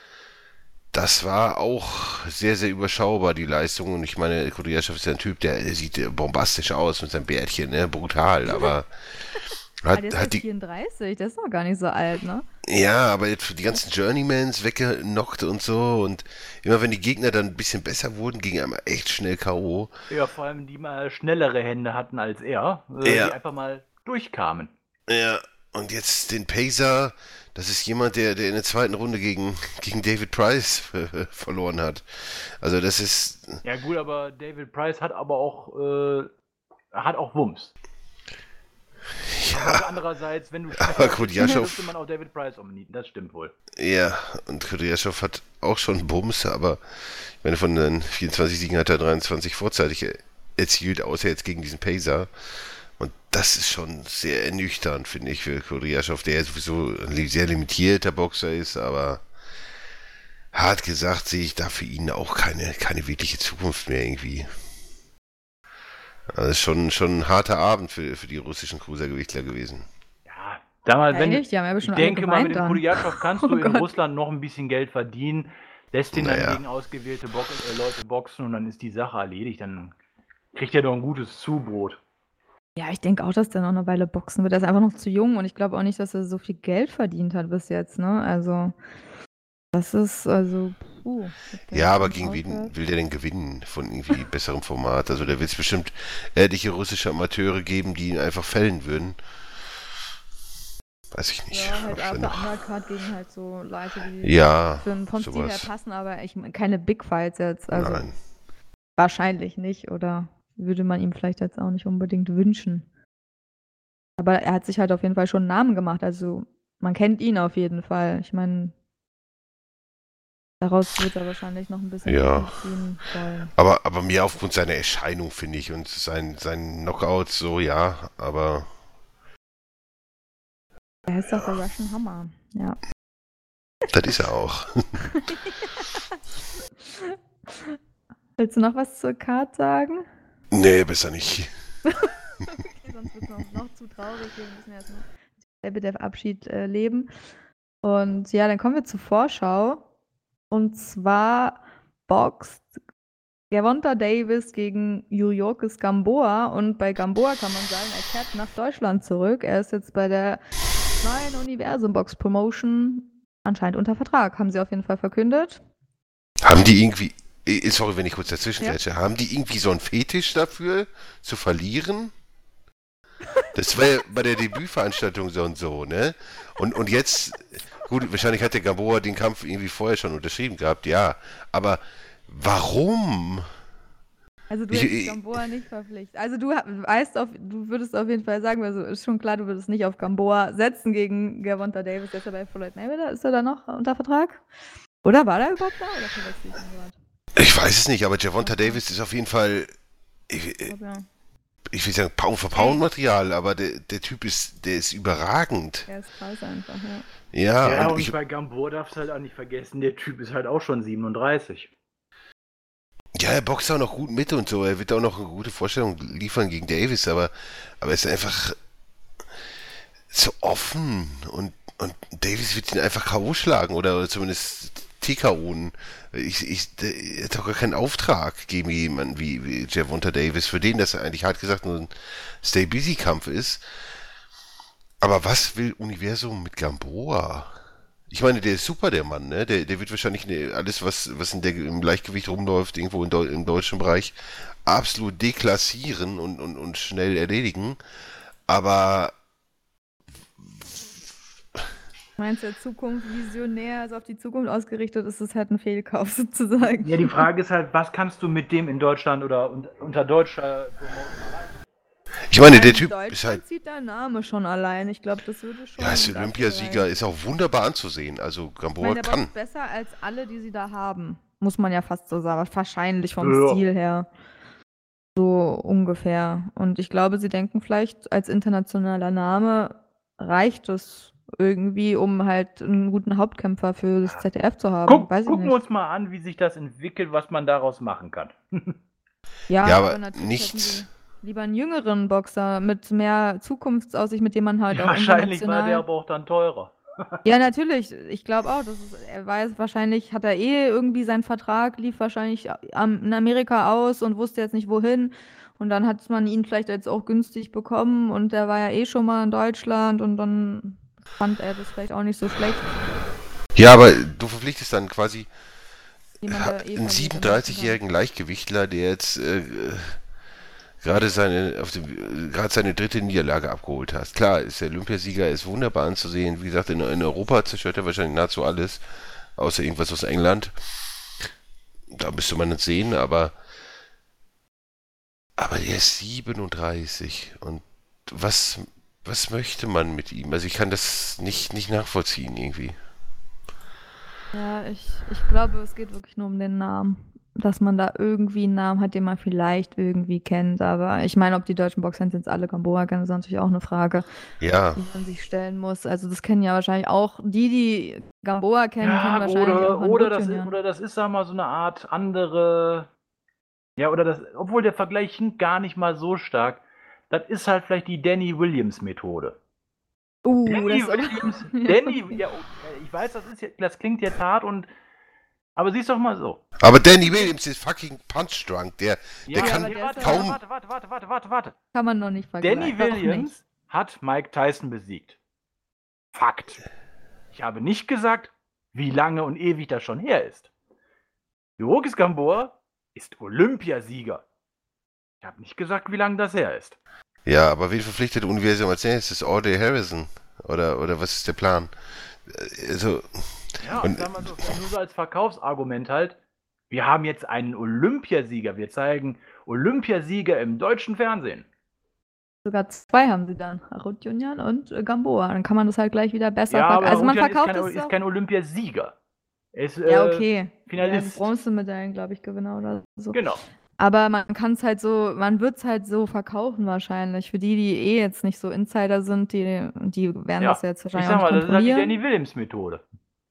das war auch sehr, sehr überschaubar, die Leistung. Und ich meine, Kudryashov ist ja ein Typ, der, der sieht bombastisch aus mit seinem Bärtchen, ne? Brutal, aber Ah, hat, der ist hat jetzt die, vierunddreißig, der ist noch gar nicht so alt, ne? ja, aber jetzt für die ganzen Journeymans weggenockt und so und immer wenn die Gegner dann ein bisschen besser wurden, ging er immer echt schnell K O. Ja, vor allem die mal schnellere Hände hatten als er, äh, Ja. die einfach mal durchkamen. Ja, und jetzt den Pejsa, das ist jemand, der, der in der zweiten Runde gegen, gegen David Price äh, verloren hat. Also das ist, Ja gut, aber David Price hat aber auch, äh, hat auch Wumms. Aber andererseits, wenn du Aber Kudryashov- müsste man auch David Price umnieten, das stimmt wohl. ja, und Kudryashov hat auch schon Bums, aber ich meine, von den vierundzwanzig Siegen hat er dreiundzwanzig vorzeitig erzielt, außer jetzt gegen diesen Pejsa. Und das ist schon sehr ernüchternd, finde ich, für Kudryashov, der ja sowieso ein sehr limitierter Boxer ist, aber hart gesagt sehe ich da für ihn auch keine, keine wirkliche Zukunft mehr irgendwie. Also schon, schon ein harter Abend für, für die russischen Cruisergewichtler gewesen. Ja, sag mal, Ja, wenn, echt? Die haben ja ich bestimmt alle denke mal, mit geweint dem dann. Kudryashov kannst Oh du in Gott. Russland noch ein bisschen Geld verdienen. lässt ihn Naja. dann gegen ausgewählte Bo äh, Leute boxen und dann ist die Sache erledigt. Dann kriegt er doch ein gutes Zubrot. Ja, ich denke auch, dass der noch eine Weile boxen wird. Er ist einfach noch zu jung und ich glaube auch nicht, dass er so viel Geld verdient hat bis jetzt, ne? Also, das ist also, puh. was der Ja, aber schon gegen wen aushält. will der denn gewinnen von irgendwie besserem Format? Also da wird es bestimmt etliche russische Amateure geben, die ihn einfach fällen würden. Weiß ich nicht. Ja, halt ob auf der der noch. Undercard gegen halt so Leute, die Ja, für 'n vom Stil her sowas. passen, aber ich meine, keine Big Fights jetzt, also Nein. wahrscheinlich nicht oder würde man ihm vielleicht jetzt auch nicht unbedingt wünschen. Aber er hat sich halt auf jeden Fall schon 'n Namen gemacht, also man kennt ihn auf jeden Fall. Ich meine daraus wird er wahrscheinlich noch 'n bisschen Ja. Profit ziehen wollen. Aber, aber mehr aufgrund seiner Erscheinung, finde ich, und sein, seinen Knockouts, so ja, aber Er heißt doch der Russian Hammer, ja. das ist er auch. Willst du noch was zur Card sagen? Nee, besser nicht. Okay, sonst wird's noch noch zu traurig. Wir müssen erst noch mit dem Abschied, äh, leben. Und ja, dann kommen wir zur Vorschau. Und zwar boxt Gervonta Davis gegen Yuriorkis Gamboa. Und bei Gamboa kann man sagen, er kehrt nach Deutschland zurück. Er ist jetzt bei der neuen Universum Box Promotion anscheinend unter Vertrag. Haben sie auf jeden Fall verkündet. Haben die irgendwie, eh, sorry, wenn ich kurz dazwischen Ja. grätsche, haben die irgendwie so einen Fetisch dafür, zu verlieren? Das war ja bei der Debütveranstaltung so und so, ne? Und, und jetzt, gut, wahrscheinlich hat der Gamboa den Kampf irgendwie vorher schon unterschrieben gehabt, ja. Aber warum? Also du Ich- hättest ich- Gamboa nicht verpflichtet. Also du ha- weißt, auf, du würdest auf jeden Fall sagen, also ist schon klar, du würdest nicht auf Gamboa setzen gegen Gervonta Davis. Der ist ja bei Floyd Mayweather. Ist er da noch unter Vertrag? Oder war der überhaupt da? Oder verwechsel ich ihn gerade? Ich weiß es nicht, aber Gervonta Davis ist auf jeden Fall, ich, Ich glaub, ja. ich will sagen, Pound für Pound Material, aber der, der Typ ist, der ist überragend. Er ist krass einfach, ja. Ja, Ja, und und ich, bei Gamboa darfst du halt auch nicht vergessen, der Typ ist halt auch schon siebenunddreißig. ja, er boxt auch noch gut mit und so. Er wird auch noch eine gute Vorstellung liefern gegen Davis, aber, aber er ist einfach so offen und, und Davis wird ihn einfach K O schlagen oder, oder zumindest T K O'en. Ich, ich, der, er hat doch gar keinen Auftrag gegen jemanden wie, wie Gervonta Davis, für den das eigentlich hart gesagt nur ein Stay-Busy-Kampf ist. Aber was will Universum mit Gamboa? Ich meine, der ist super, der Mann, ne? Der, der wird wahrscheinlich ne, alles, was, was in der, im Leichtgewicht rumläuft, irgendwo in Deu im deutschen Bereich, absolut deklassieren und, und, und schnell erledigen. Aber Meinst du, der Zukunft visionär, also auf die Zukunft ausgerichtet, ist es halt ein Fehlkauf sozusagen. Ja, die Frage ist halt, was kannst du mit dem in Deutschland oder un unter deutscher Promotion erreichen? ich meine, der In Typ Deutschland ist halt, zieht der Name schon allein. Ich glaube, das würde schon. ja, ist dafür Olympiasieger, reichen. ist auch wunderbar anzusehen. Also Ich Gamboa meine, der kann. boxt besser als alle, die sie da haben. Muss man ja fast so sagen. Wahrscheinlich vom Ja. Stil her. So ungefähr. Und ich glaube, sie denken vielleicht, als internationaler Name reicht es irgendwie, um halt einen guten Hauptkämpfer für das Z D F zu haben. Guck, Weiß ich gucken nicht. wir uns mal an, wie sich das entwickelt, was man daraus machen kann. Ja, Ja, aber natürlich nichts- hätten sie lieber einen jüngeren Boxer mit mehr Zukunftsaussicht, mit dem man halt auch Wahrscheinlich war der international. aber auch dann teurer. Ja, natürlich. Ich glaube auch, dass es, er weiß wahrscheinlich, hat er eh irgendwie seinen Vertrag, lief wahrscheinlich am, in Amerika aus und wusste jetzt nicht wohin. Und dann hat man ihn vielleicht jetzt auch günstig bekommen und der war ja eh schon mal in Deutschland und dann fand er das vielleicht auch nicht so schlecht. Ja, aber du verpflichtest dann quasi Jemand, der eh einen verliert im siebenunddreißigjährigen Leichtgewichtler, der jetzt äh, gerade seine, auf dem, äh, gerade seine dritte Niederlage abgeholt hat. Klar, ist der Olympiasieger, ist wunderbar anzusehen. Wie gesagt, in, in Europa zerstört er wahrscheinlich nahezu alles, außer irgendwas aus England. Da müsste man es sehen, aber aber er ist siebenunddreißig und was was möchte man mit ihm? Also ich kann das nicht nicht nachvollziehen irgendwie. Ja, ich, ich glaube, es geht wirklich nur um den Namen. Dass man da irgendwie einen Namen hat, den man vielleicht irgendwie kennt. Aber ich meine, ob die deutschen Boxfans jetzt alle Gamboa kennen, ist natürlich auch eine Frage, Ja, die man sich stellen muss. Also das kennen ja wahrscheinlich auch die, die Gamboa kennen, kennen Ja, wahrscheinlich oder, auch Van oder, das, Junior. oder das ist, sag mal, so eine Art andere. Ja, oder das, obwohl der Vergleich hinkt gar nicht mal so stark. Das ist halt vielleicht die Danny Williams-Methode. Uh, Danny das ist aber- Williams, Ja, Danny, okay. ja, ich weiß, das, ist, jetzt- das klingt jetzt hart und Aber siehst doch mal so. Aber Danny Williams ist fucking punch-drunk. Der, Ja, der kann aber der warte, ist kaum... warte, warte, warte, warte, warte, warte. Kann man noch nicht vergleichen. Danny Doch Williams nicht. hat Mike Tyson besiegt. Fakt. Ich habe nicht gesagt, wie lange und ewig das schon her ist. Yuriorkis Gamboa ist Olympiasieger. Ich habe nicht gesagt, wie lange das her ist. Ja, aber wen verpflichtet Universum als nächstes? Audrey Harrison? Oder, oder was ist der Plan? Also... Ja, Und- und sagen wir so, nur so als Verkaufsargument halt, wir haben jetzt einen Olympiasieger. Wir zeigen Olympiasieger im deutschen Fernsehen. Sogar zwei haben sie dann. Arutjunjan und äh, Gamboa. Dann kann man das halt gleich wieder besser Ja, verkaufen. aber Also man Rutjan verkauft ist kein, es ist kein Olympiasieger. Er ist, Ja, äh, okay. Finalist. Ja, Bronzemedaillen, glaube ich, Gewinner oder so. Genau. Aber man kann es halt so, man wird es halt so verkaufen wahrscheinlich. Für die, die eh jetzt nicht so Insider sind, die, die werden Ja, das jetzt Ich wahrscheinlich sag auch mal, nicht das ist halt die kontrollieren. Danny Williams-Methode.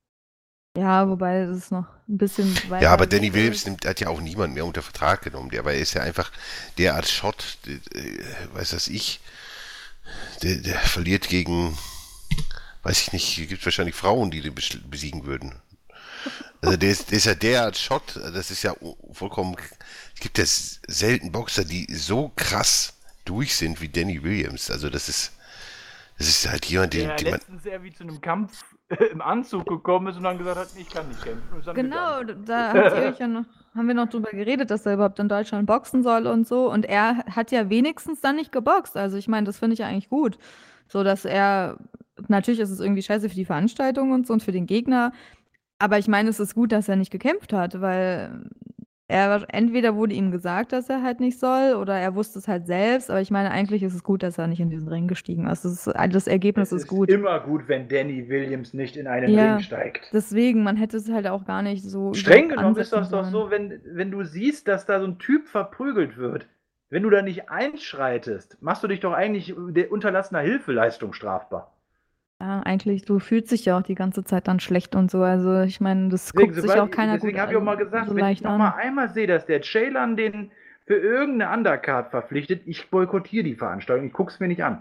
Ja, wobei das ist noch ein bisschen weiter. Ja, aber Danny weg Williams ist. nimmt, hat ja auch niemand mehr unter Vertrag genommen. Der, aber er ist ja einfach derart Schott, der, äh, weiß das ich, der, der verliert gegen, weiß ich nicht, gibt wahrscheinlich Frauen, die den besch- besiegen würden. Also der ist, der ist ja derart Schott, das ist ja vollkommen, es gibt ja s- selten Boxer, die so krass durch sind wie Danny Williams. Also das ist, das ist halt jemand, den, Der den man, letztens irgendwie zu einem Kampf im Anzug gekommen ist und dann gesagt hat, ich kann nicht kämpfen. Und ist dann Genau, gegangen. da habt ihr euch ja noch, haben wir noch drüber geredet, dass er überhaupt in Deutschland boxen soll und so. Und er hat ja wenigstens dann nicht geboxt. Also ich meine, das finde ich ja eigentlich gut. So, dass er, natürlich ist es irgendwie scheiße für die Veranstaltung und so und für den Gegner. Aber ich meine, es ist gut, dass er nicht gekämpft hat, weil er entweder wurde ihm gesagt, dass er halt nicht soll, oder er wusste es halt selbst. Aber ich meine, eigentlich ist es gut, dass er nicht in diesen Ring gestiegen ist. Das, ist, das Ergebnis Es ist gut. immer gut, wenn Danny Williams nicht in einen Ja. Ring steigt. Deswegen, man hätte es halt auch gar nicht so. Streng überhaupt genommen ist das ansetzen doch sollen. so, wenn, wenn du siehst, dass da so ein Typ verprügelt wird, wenn du da nicht einschreitest, machst du dich doch eigentlich der unterlassener Hilfeleistung strafbar. Ja, eigentlich, du fühlst dich ja auch die ganze Zeit dann schlecht und so. Also ich meine, das Deswegen, guckt sich sobald- auch keiner deswegen gut habe ich auch mal gesagt, so wenn ich leicht noch an. mal einmal sehe, dass der Ceylan den für irgendeine Undercard verpflichtet, ich boykottiere die Veranstaltung, ich gucke es mir nicht an.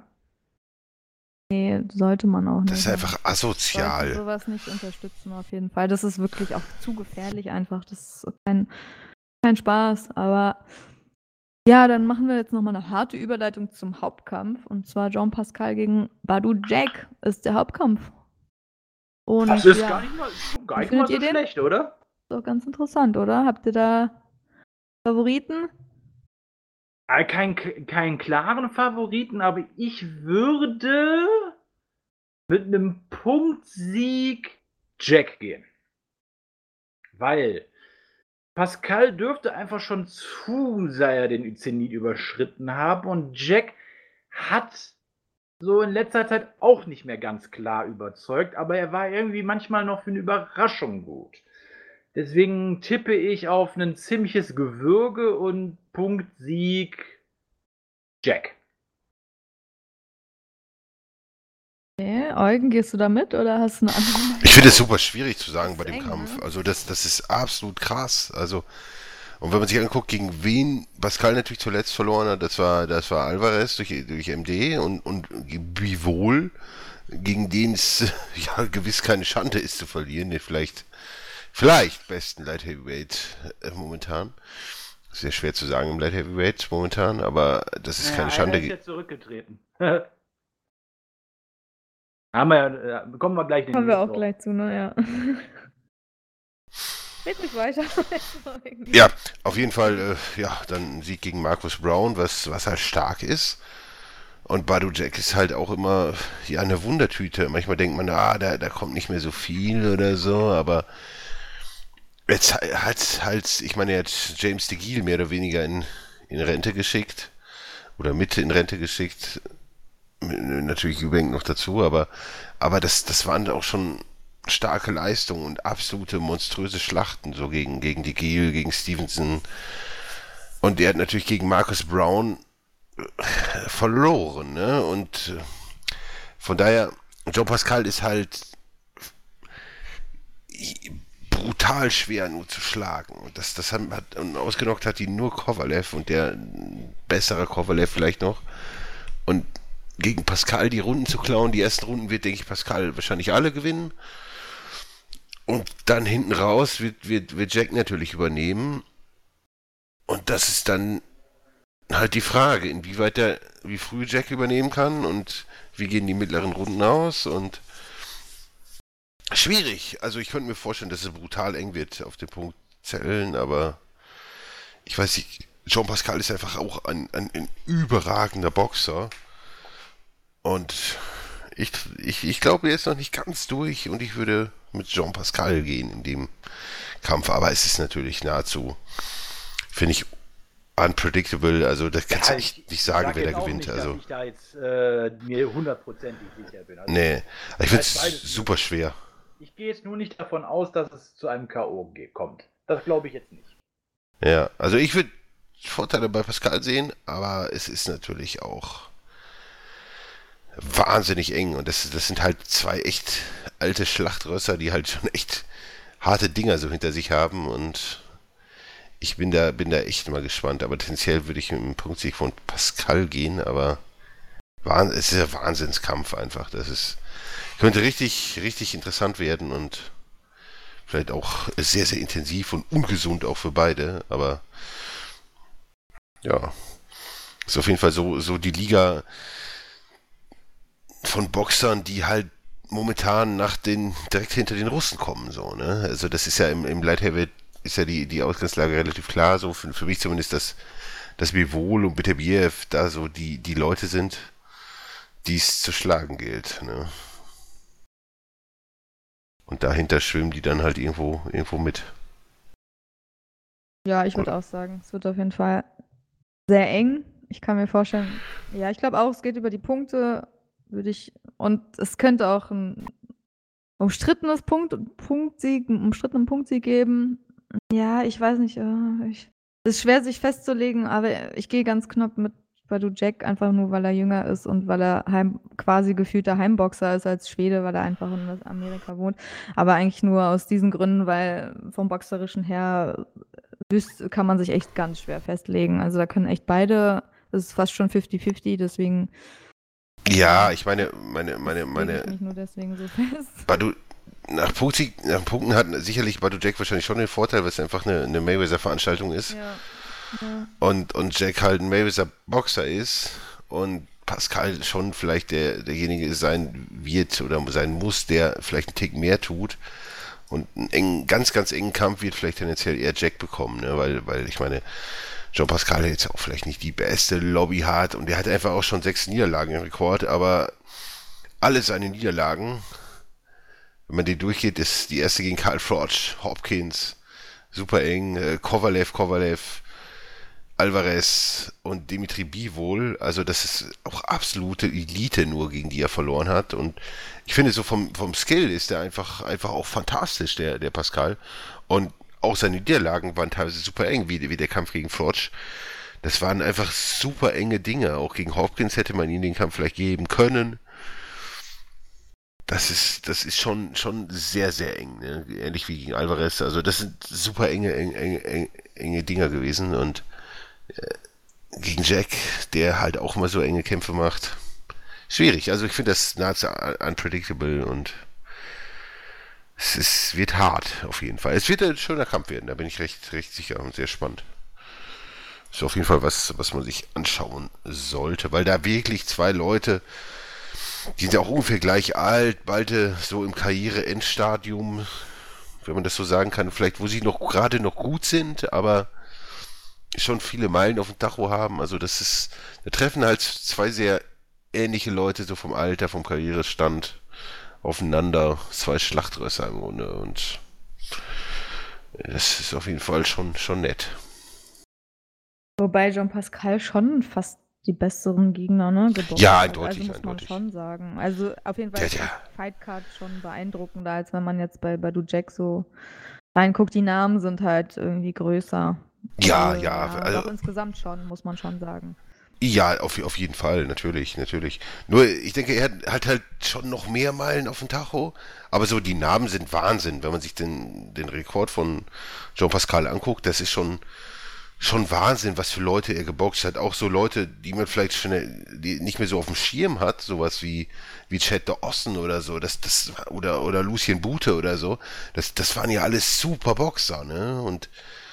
Nee, sollte man auch nicht. das ist einfach sollte asozial. sowas nicht unterstützen, auf jeden Fall. Das ist wirklich auch zu gefährlich einfach. Das ist kein, kein Spaß. Aber ja, dann machen wir jetzt nochmal eine harte Überleitung zum Hauptkampf. Und zwar Jean Pascal gegen Badou Jack ist der Hauptkampf. Und Das ist ja, gar nicht mal, gar Wie nicht mal findet so ihr den? schlecht, oder? ist doch ganz interessant, oder? Habt ihr da Favoriten? Äh, Kein, keinen klaren Favoriten, aber ich würde mit einem Punktsieg Jack gehen. Weil Pascal dürfte einfach schon zu sehr den Zenit überschritten haben und Jack hat so in letzter Zeit auch nicht mehr ganz klar überzeugt, aber er war irgendwie manchmal noch für eine Überraschung gut. Deswegen tippe ich auf ein ziemliches Gewürge und Punktsieg Jack. Okay, Eugen, gehst du da mit oder hast du eine andere Meinung? Ich finde es super schwierig zu sagen Das bei ist dem eng, Kampf. ne? Also das, das ist absolut krass. Also und wenn man sich anguckt, gegen wen Pascal natürlich zuletzt verloren hat, das war das war Alvarez durch, durch M D und und Bivol, gegen den es ja gewiss keine Schande ist zu verlieren, den vielleicht vielleicht besten Light Heavyweight äh, momentan. Sehr schwer zu sagen im Light Heavyweight momentan, aber das ist keine Ja, Schande. einer ist jetzt zurückgetreten. Haben wir ja, äh, kommen wir gleich den Kommen wir News auch drauf. gleich zu, ne? Ja. Red mich weiter. Ja, auf jeden Fall, äh, ja, dann ein Sieg gegen Marcus Brown, was, was halt stark ist. Und Badou Jack ist halt auch immer, ja, eine Wundertüte. Manchmal denkt man, ah, da, da kommt nicht mehr so viel oder so, aber jetzt hat halt, ich meine, er hat James DeGille mehr oder weniger in, in Rente geschickt. Oder mit in Rente geschickt. Natürlich Eubank noch dazu, aber, aber das, das waren auch schon starke Leistungen und absolute monströse Schlachten, so gegen, gegen die Giel, gegen Stevenson. Und er hat natürlich gegen Marcus Brown äh, verloren, ne? Und äh, von daher, Joe Pascal ist halt brutal schwer nur zu schlagen. Und das, das hat, hat und ausgenockt hat ihn nur Kovalev und der bessere Kovalev vielleicht noch. Und gegen Pascal die Runden zu klauen, die ersten Runden wird, denke ich, Pascal wahrscheinlich alle gewinnen. Und dann hinten raus wird, wird, wird Jack natürlich übernehmen. Und das ist dann halt die Frage, inwieweit der, wie früh Jack übernehmen kann und wie gehen die mittleren Runden aus und schwierig. Also ich könnte mir vorstellen, dass es brutal eng wird auf den Punkt Zellen, aber ich weiß nicht, Jean Pascal ist einfach auch ein, ein, ein überragender Boxer und ich, ich, ich glaube, er ist noch nicht ganz durch und ich würde mit Jean Pascal gehen in dem Kampf, aber es ist natürlich nahezu, finde ich, unpredictable, also da kannst Ja, du nicht, ich- nicht sagen, sag wer jetzt da auch gewinnt. Nicht, Also, dass ich da jetzt äh, mir hundertprozentig sicher bin. Also, nee, ich finde Als beides es super schwer. Ich gehe jetzt nur nicht davon aus, dass es zu einem K O ge- kommt. Das glaube ich jetzt nicht. Ja, also ich würde Vorteile bei Pascal sehen, aber es ist natürlich auch wahnsinnig eng und das, das sind halt zwei echt alte Schlachtrösser, die halt schon echt harte Dinger so hinter sich haben und ich bin da, bin da echt mal gespannt, aber tendenziell würde ich mit dem Punktsieg von Pascal gehen, aber Wahn- es ist ein Wahnsinnskampf einfach, das ist, könnte richtig, richtig interessant werden und vielleicht auch sehr, sehr intensiv und ungesund auch für beide, aber ja, ist auf jeden Fall so, so die Liga von Boxern, die halt momentan nach den, direkt hinter den Russen kommen, so, ne? Also das ist ja im, im Light Heavyweight ist ja die, die Ausgangslage relativ klar, so für, für mich zumindest, dass, dass Bivol und Beterbiev da so die, die Leute sind, die es zu schlagen gilt, ne? Und dahinter schwimmen die dann halt irgendwo, irgendwo mit. Ja, ich würde auch sagen, es wird auf jeden Fall sehr eng. Ich kann mir vorstellen, ja, ich glaube auch, es geht über die Punkte, würde ich, und es könnte auch ein umstrittenes Punkt, Punktsieg, einen umstrittenen Punktsieg geben. Ja, ich weiß nicht, äh, ich, es ist schwer, sich festzulegen, aber ich gehe ganz knapp mit Badu Jack, einfach nur, weil er jünger ist und weil er heim, quasi gefühlter Heimboxer ist als Schwede, weil er einfach in Amerika wohnt. Aber eigentlich nur aus diesen Gründen, weil vom Boxerischen her wüs- kann man sich echt ganz schwer festlegen. Also da können echt beide, das ist fast schon fifty fifty, deswegen Ja, ich meine, meine, meine, lege ich meine, mich nur deswegen so fest. Badu, nach, Punktsieg, nach Punkten hat sicherlich Badu Jack wahrscheinlich schon den Vorteil, weil es einfach eine, eine Mayweather-Veranstaltung ist. Ja. Ja. Und, und Jack halt ein Mayweather-Boxer ist und Pascal schon vielleicht der, derjenige sein wird oder sein muss, der vielleicht einen Tick mehr tut. Und einen engen, ganz, ganz engen Kampf wird vielleicht tendenziell eher Jack bekommen, ne? Weil, weil ich meine, Jean Pascal hat jetzt auch vielleicht nicht die beste Lobby hat und der hat einfach auch schon sechs Niederlagen im Rekord, aber alle seine Niederlagen, wenn man die durchgeht, ist die erste gegen Karl Froch, Hopkins, super eng, äh, Kovalev, Kovalev, Alvarez und Dimitri Bivol, also das ist auch absolute Elite nur, gegen die er verloren hat und ich finde so vom, vom Skill ist der einfach, einfach auch fantastisch, der, der Pascal und auch seine Niederlagen waren teilweise super eng, wie, wie der Kampf gegen Froch. Das waren einfach super enge Dinge, auch gegen Hopkins hätte man ihm den Kampf vielleicht geben können. Das ist, das ist schon, schon sehr, sehr eng, ne? Ähnlich wie gegen Alvarez, also das sind super enge, enge, enge, enge Dinger gewesen und gegen Jack, der halt auch mal so enge Kämpfe macht. Schwierig, also ich finde das nahezu unpredictable und es ist, wird hart auf jeden Fall. Es wird ein schöner Kampf werden, da bin ich recht, recht sicher und sehr spannend. Ist auf jeden Fall was, was man sich anschauen sollte, weil da wirklich zwei Leute, die sind ja auch ungefähr gleich alt, bald so im Karriere-Endstadium, wenn man das so sagen kann, vielleicht wo sie noch gerade noch gut sind, aber schon viele Meilen auf dem Tacho haben. Also das ist, da treffen halt zwei sehr ähnliche Leute, so vom Alter, vom Karrierestand aufeinander. Zwei Schlachtrösser im Grunde und das ist auf jeden Fall schon, schon nett. Wobei Jean Pascal schon fast die besseren Gegner, ne, geboxt Ja, hat. eindeutig, Also muss man eindeutig. schon sagen. Also auf jeden Fall Der, ist die der, Fightcard schon beeindruckender, als wenn man jetzt bei Badu Jack so reinguckt. Die Namen sind halt irgendwie größer. ja, Also, ja, ja, also doch insgesamt schon, muss man schon sagen. ja, auf, auf jeden Fall, natürlich, natürlich. Nur, ich denke, er hat, hat halt schon noch mehr Meilen auf dem Tacho, aber so die Namen sind Wahnsinn, wenn man sich den, den Rekord von Jean Pascal anguckt, das ist schon schon Wahnsinn, was für Leute er geboxt hat. Auch so Leute, die man vielleicht schon die nicht mehr so auf dem Schirm hat, sowas wie, wie Chad Dawson oder so, das, das, oder, oder Lucien Bute oder so. Das, das waren ja alles super Boxer, ne? Und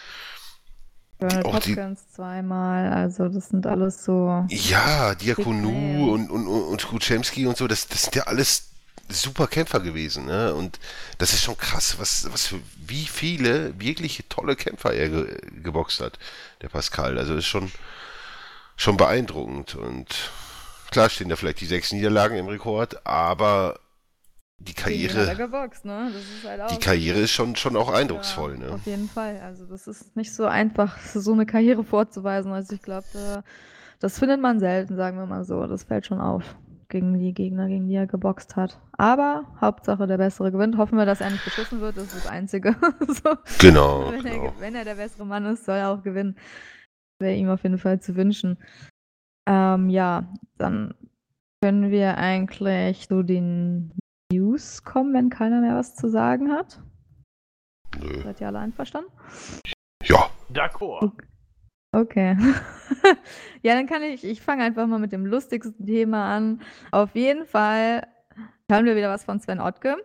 Bernard auch die, Hopkins zweimal, also das sind alles so ja, Big Diakonu Names. und, und, und, und Kuczemski und so, das, das sind ja alles super Kämpfer gewesen, ne? Und das ist schon krass, was, was für, wie viele wirkliche tolle Kämpfer er ge, geboxt hat, der Pascal. Also ist schon, schon beeindruckend. Und klar stehen da vielleicht die sechs Niederlagen im Rekord, aber die Gegen wen hat er Karriere, geboxt, ne? Das ist halt die auch. Karriere ist schon, schon auch Ja, eindrucksvoll, ne? auf jeden Fall. Also das ist nicht so einfach, so eine Karriere vorzuweisen. Also ich glaube, äh, das findet man selten, sagen wir mal so. Das fällt schon auf, gegen die Gegner, gegen die er geboxt hat. Aber Hauptsache der Bessere gewinnt. Hoffen wir, dass er nicht beschissen wird. Das ist das Einzige. So, Genau, wenn er, genau. ge- wenn er der bessere Mann ist, soll er auch gewinnen. Wäre ihm auf jeden Fall zu wünschen. Ähm, ja, dann können wir eigentlich zu den News kommen, wenn keiner mehr was zu sagen hat. Nö. Seid ihr alle einverstanden? Ja, D'accord. Okay. Ja, dann kann ich, ich fange einfach mal mit dem lustigsten Thema an. Auf jeden Fall hören wir wieder was von Sven Ottke.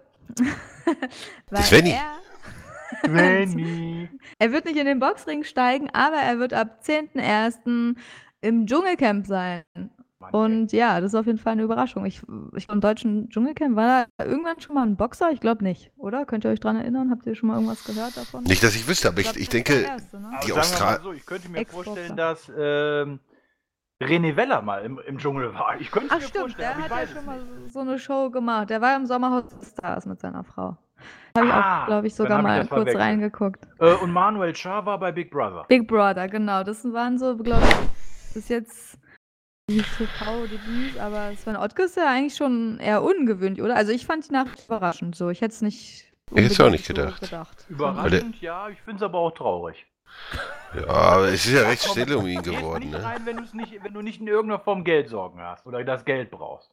Weil Svenny. er, Svenny. er wird nicht in den Boxring steigen, aber er wird ab zehnten ersten im Dschungelcamp sein. Mann, ey. Und ja, das ist auf jeden Fall eine Überraschung. Ich, ich glaube, im deutschen Dschungelcamp war da irgendwann schon mal ein Boxer? Ich glaube nicht, oder? Könnt ihr euch dran erinnern? Habt ihr schon mal irgendwas gehört davon? nicht, dass ich wüsste, aber ich, glaub, ich das ist der denke, erste, ne? Aber die sagen wir Austral- mal so, ich könnte mir Ex-Boxer. vorstellen, dass ähm, René Weller mal im, im Dschungel war. Ich könnte es Ach mir stimmt, vorstellen, der aber ich hat ja weiß schon es mal nicht. so eine Show gemacht. Der war im Sommerhaus der Stars mit seiner Frau. Habe ich Ah, auch, glaube ich, dann sogar hab ich mal das kurz verwechselt. reingeguckt. Äh, und Manuel Schar war bei Big Brother. Big Brother, genau. Das waren so, glaube ich, bis jetzt die T V-Debüts, aber Sven Ottke ist ja eigentlich schon eher ungewöhnlich, oder? Also ich fand die Nachricht überraschend so. Ich hätte es nicht Ich hätte es auch unbedingt nicht so gedacht. gedacht. Überraschend, ja. Ich finde es aber auch traurig. ja, aber es ist ja recht Komm, still um ihn gehst geworden, nicht ne? rein, wenn, du's nicht, wenn du nicht in irgendeiner Form Geldsorgen hast oder das Geld brauchst.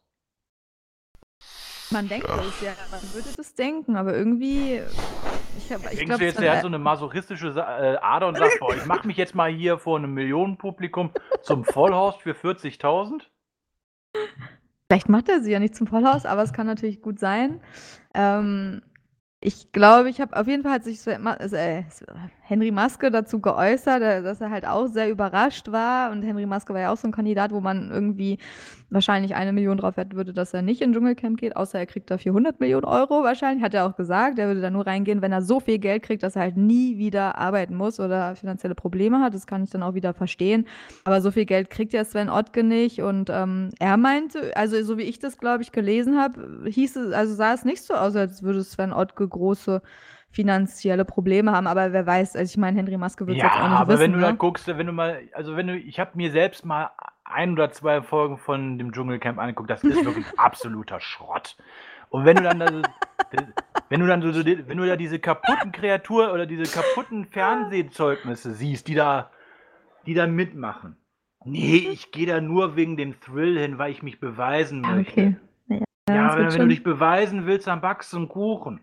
Man denkt Ja. es ja, man würde das denken, aber irgendwie, ich, hab, ich Denkst glaube, du jetzt, der hat so eine masochistische Sa- äh, Ader und sagt, boah, ich mach mich jetzt mal hier vor einem Millionenpublikum zum Vollhaus für vierzigtausend? vielleicht macht er sie ja nicht zum Vollhaus, aber es kann natürlich gut sein. Ähm, ich glaube, ich habe auf jeden Fall hat sich Sven Ma äh, Henry Maske dazu geäußert, äh, dass er halt auch sehr überrascht war. Und Henry Maske war ja auch so ein Kandidat, wo man irgendwie wahrscheinlich eine Million drauf wetten würde, dass er nicht in Dschungelcamp geht, außer er kriegt dafür hundert Millionen Euro wahrscheinlich. Hat er auch gesagt, er würde da nur reingehen, wenn er so viel Geld kriegt, dass er halt nie wieder arbeiten muss oder finanzielle Probleme hat. Das kann ich dann auch wieder verstehen. Aber so viel Geld kriegt ja Sven Ottke nicht. Und ähm, er meinte, also so wie ich das, glaube ich, gelesen habe, hieß es, also sah es nicht so aus, als würde Sven Ottke große finanzielle Probleme haben. Aber wer weiß, also ich meine, Henry Maske wird es Ja, jetzt auch nicht aber wissen. wenn du ne? da guckst, wenn du mal, also wenn du, ich habe mir selbst mal ein oder zwei Folgen von dem Dschungelcamp angeguckt, das ist wirklich absoluter Schrott. Und wenn du dann da, so- wenn du dann so, so die- wenn du da diese kaputten Kreaturen oder diese kaputten Fernsehzeugnisse siehst, die da, die da mitmachen. Nee, ich gehe da nur wegen dem Thrill hin, weil ich mich beweisen Ja, möchte. okay. Ja, Ja, das aber wenn, wird wenn du schon- dich beweisen willst, dann backst du einen Kuchen.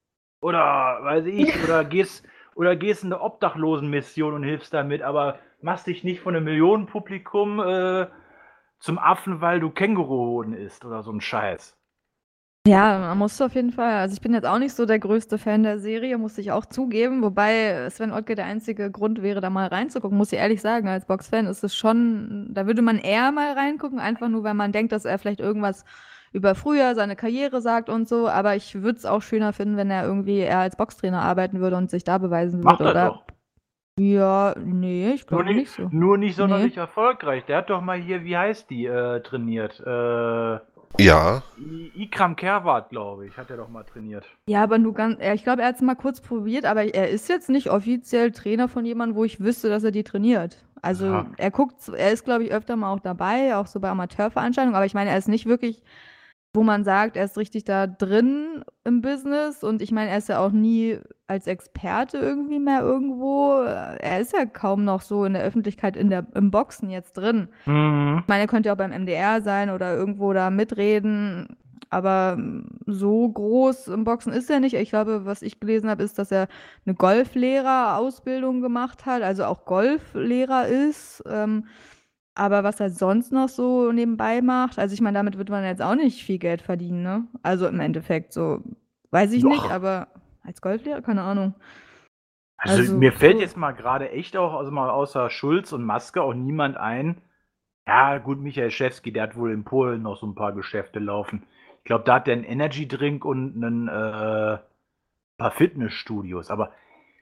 Oder, weiß ich, oder gehst, oder gehst in eine Obdachlosenmission und hilfst damit, aber machst dich nicht von einem Millionenpublikum äh, zum Affen, weil du Känguruhoden isst oder so ein Scheiß. Ja, man muss auf jeden Fall. Also ich bin jetzt auch nicht so der größte Fan der Serie, muss ich auch zugeben. Wobei Sven Ottke der einzige Grund wäre, da mal reinzugucken, muss ich ehrlich sagen. Als Boxfan ist es schon, da würde man eher mal reingucken, einfach nur, weil man denkt, dass er vielleicht irgendwas über früher seine Karriere sagt und so. Aber ich würde es auch schöner finden, wenn er irgendwie eher als Boxtrainer arbeiten würde und sich da beweisen Macht würde. er Oder doch. ja, nee, ich Nur glaube nicht, nicht so. nur nicht sonderlich erfolgreich. Der hat doch mal hier, wie heißt die, äh, trainiert. Äh, Ja, I- Ikram Kerwat, glaube ich, hat er doch mal trainiert. Ja, aber nur ganz, er- ich glaube, er hat es mal kurz probiert, aber er ist jetzt nicht offiziell Trainer von jemandem, wo ich wüsste, dass er die trainiert. Also Ja. er guckt, er ist, glaube ich, öfter mal auch dabei, auch so bei Amateurveranstaltungen, aber ich meine, er ist nicht wirklich, wo man sagt, er ist richtig da drin im Business und ich meine, er ist ja auch nie als Experte irgendwie mehr irgendwo. Er ist ja kaum noch so in der Öffentlichkeit in der, im Boxen jetzt drin. Mhm. Ich meine, er könnte ja auch beim M D R sein oder irgendwo da mitreden. aber mm, so groß im Boxen ist er nicht. Ich glaube, was ich gelesen habe, ist, dass er eine Golflehrerausbildung gemacht hat, also auch Golflehrer ist. Ähm, aber was er sonst noch so nebenbei macht, also ich meine, damit wird man jetzt auch nicht viel Geld verdienen, ne? Also im Endeffekt so, weiß ich nicht, Doch. aber als Golflehrer, keine Ahnung. Also, Also, mir fällt puh. jetzt mal gerade echt auch, also mal außer Schulz und Maske auch niemand ein. Ja, gut, Michael Szewski, der hat wohl in Polen noch so ein paar Geschäfte laufen. Ich glaube, da hat der einen Energy Drink und einen äh, paar Fitnessstudios. Aber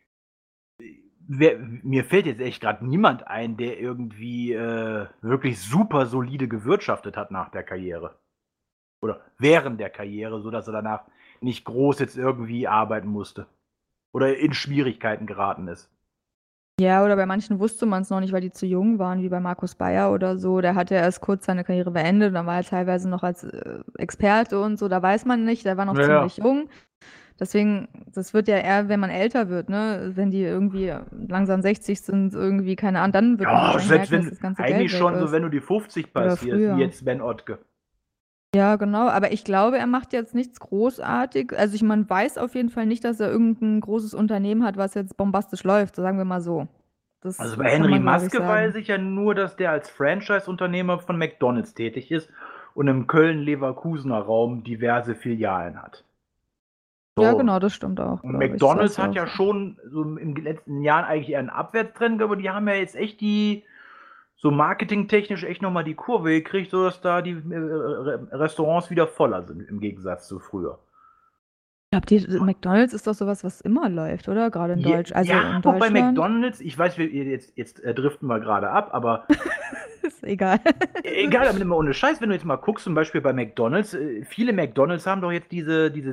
wer, mir fällt jetzt echt gerade niemand ein, der irgendwie äh, wirklich super solide gewirtschaftet hat nach der Karriere. Oder während der Karriere, sodass er danach nicht groß jetzt irgendwie arbeiten musste. Oder in Schwierigkeiten geraten ist. Ja, oder bei manchen wusste man es noch nicht, weil die zu jung waren, wie bei Markus Bayer oder so. Der hat ja erst kurz seine Karriere beendet, dann war er teilweise noch als äh, Experte und so. Da weiß man nicht, der war noch Ja, ziemlich ja. jung. Deswegen, das wird ja eher, wenn man älter wird, ne? Wenn die irgendwie langsam sechzig sind, irgendwie, keine Ahnung, dann wird man Ja, wahrscheinlich selbst merken, dass wenn, das ganze Geld eigentlich weg schon so, ist. wenn du die fünfzig Oder passierst, wie früher. jetzt Sven Ottke. Ja, genau. Aber ich glaube, er macht jetzt nichts großartig. Also ich, man weiß auf jeden Fall nicht, dass er irgendein großes Unternehmen hat, was jetzt bombastisch läuft, sagen wir mal so. Das Also bei kann Henry man, glaube ich, Maske weiß sagen. ich ja nur, dass der als Franchise-Unternehmer von McDonalds tätig ist und im Köln-Leverkusener Raum diverse Filialen hat. Ja, So. genau, das stimmt auch, Und glaube ich. Das McDonalds weißt du hat auch ja so. schon so in den letzten Jahren eigentlich eher einen Abwärtstrend, aber die haben ja jetzt echt die, so marketingtechnisch echt nochmal die Kurve gekriegt, sodass da die äh, Restaurants wieder voller sind, im Gegensatz zu früher. Ich glaube, die McDonald's ist doch sowas, was immer läuft, oder? Gerade in Ja, Deutsch, also ja, in wobei Deutschland. McDonalds, ich weiß, wir jetzt, jetzt äh, driften wir gerade ab, aber Ist egal. egal, aber immer ohne Scheiß, wenn du jetzt mal guckst, zum Beispiel bei McDonalds, äh, viele McDonalds haben doch jetzt diese, diese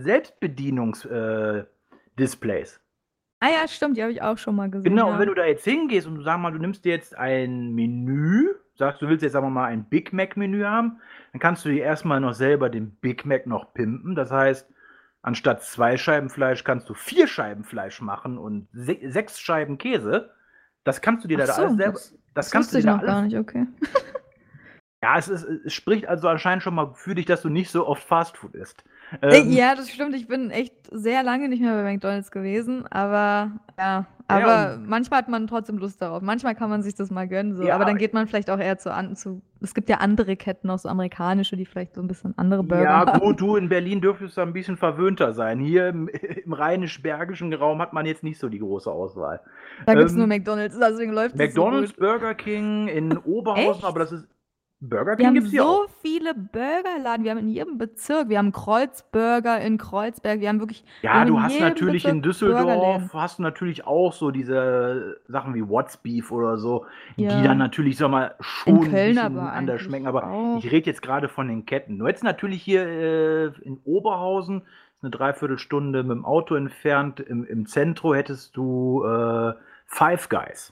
Selbstbedienungs-Displays. Ah ja, stimmt, die habe ich auch schon mal gesehen, Genau, und wenn ja. du da jetzt hingehst und du sag mal, du nimmst dir jetzt ein Menü, sagst, du willst jetzt sagen wir mal ein Big Mac-Menü haben, dann kannst du dir erstmal noch selber den Big Mac noch pimpen. Das heißt, anstatt zwei Scheiben Fleisch kannst du vier Scheiben Fleisch machen und se sechs Scheiben Käse. Das kannst du dir Ach da alles so, selber, das, das das kannst du wusste dir ich da noch alles. gar nicht, okay. Ja, es, ist, es spricht also anscheinend schon mal für dich, dass du nicht so oft Fastfood isst. Äh, Ähm, Ja, das stimmt. Ich bin echt sehr lange nicht mehr bei McDonald's gewesen, aber ja, ja, aber und manchmal hat man trotzdem Lust darauf. Manchmal kann man sich das mal gönnen, so. Aber ja, dann geht man vielleicht auch eher zu, an, zu. Es gibt ja andere Ketten, auch so amerikanische, die vielleicht so ein bisschen andere Burger ja, haben. gut, du in Berlin dürftest da ein bisschen verwöhnter sein. Hier im, im rheinisch-bergischen Raum hat man jetzt nicht so die große Auswahl. Da gibt es nur Ähm, McDonald's, deswegen läuft es so McDonald's, gut. Burger King in Oberhausen, aber Echt? das ist. Burger Wir King haben gibt's hier so auch. viele Burgerladen. Wir haben in jedem Bezirk. Wir haben Kreuzburger in Kreuzberg. Wir haben wirklich, wir Ja, haben du in hast jedem natürlich in Bezirk Düsseldorf, Burgerläden. hast du natürlich auch so diese Sachen wie What's Beef oder so, die dann Ja. natürlich, sag mal, In schon ein Köln aber bisschen anders schmecken. eigentlich Aber ich auch. rede jetzt gerade von den Ketten. Nur jetzt natürlich hier äh, in Oberhausen, eine Dreiviertelstunde mit dem Auto entfernt, im, im Zentrum hättest du äh, Five Guys.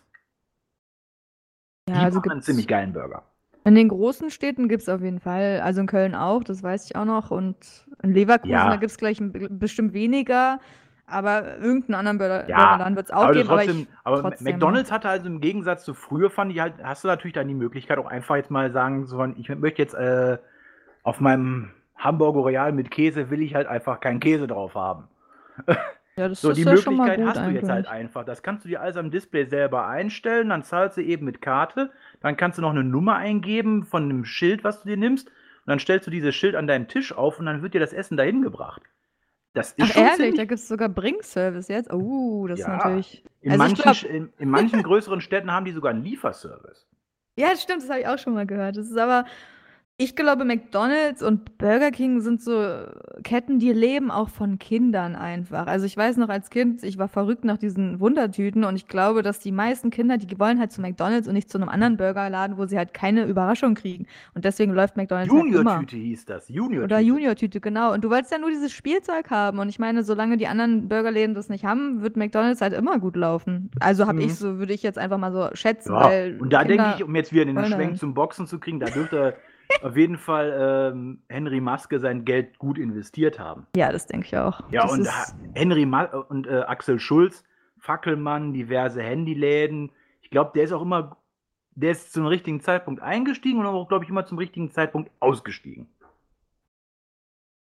Ja, Die also machen einen ziemlich gibt's geilen Burger. in den großen Städten gibt es auf jeden Fall. Also in Köln auch, das weiß ich auch noch. Und in Leverkusen, da Ja, gibt es gleich ein, be- bestimmt weniger. Aber irgendeinen anderen Burger ja, Burgerladen wird es auch aber du geben. Aber trotzdem, ich aber trotzdem. McDonald's hatte also im Gegensatz zu früher, fand ich halt, hast du natürlich dann die Möglichkeit auch einfach jetzt mal sagen, so, ich möchte jetzt äh, auf meinem Hamburger Royal mit Käse, will ich halt einfach keinen Käse drauf haben. Ja, das So, ist die ja schon mal Möglichkeit gut hast du jetzt halt eigentlich. einfach. Das kannst du dir alles am Display selber einstellen, dann zahlst du eben mit Karte, dann kannst du noch eine Nummer eingeben von dem Schild, was du dir nimmst, und dann stellst du dieses Schild an deinen Tisch auf und dann wird dir das Essen dahin gebracht. Das ist Ach schon ehrlich, da ziemlich. gibt es sogar Bring-Service jetzt. Oh, das ist Ja, natürlich. in Also ich manchen, glaube, Sch- in, in manchen größeren Städten haben die sogar einen Lieferservice. ja, stimmt, das habe ich auch schon mal gehört. Das ist aber, ich glaube, McDonald's und Burger King sind so Ketten, die leben auch von Kindern einfach. Also ich weiß noch als Kind, ich war verrückt nach diesen Wundertüten und ich glaube, dass die meisten Kinder, die wollen halt zu McDonald's und nicht zu einem anderen Burgerladen, wo sie halt keine Überraschung kriegen. Und deswegen läuft McDonald's halt immer. Junior-Tüte hieß das. Oder Junior-Tüte. Junior-Tüte, genau. Und du wolltest ja nur dieses Spielzeug haben. Und ich meine, solange die anderen Burgerläden das nicht haben, wird McDonald's halt immer gut laufen. Also habe ich Mhm. so, würde ich jetzt einfach mal so schätzen, Ja, weil und da denke ich, Kinder um jetzt wieder den wollen Schwenk dahin. zum Boxen zu kriegen, da dürfte auf jeden Fall ähm, Henry Maske sein Geld gut investiert haben. Ja, das denke ich auch. Ja, Das und ha- ist. Henry Ma und äh, Axel Schulz, Fackelmann, diverse Handyläden. Ich glaube, der ist auch immer, der ist zum richtigen Zeitpunkt eingestiegen und auch, glaube ich, immer zum richtigen Zeitpunkt ausgestiegen.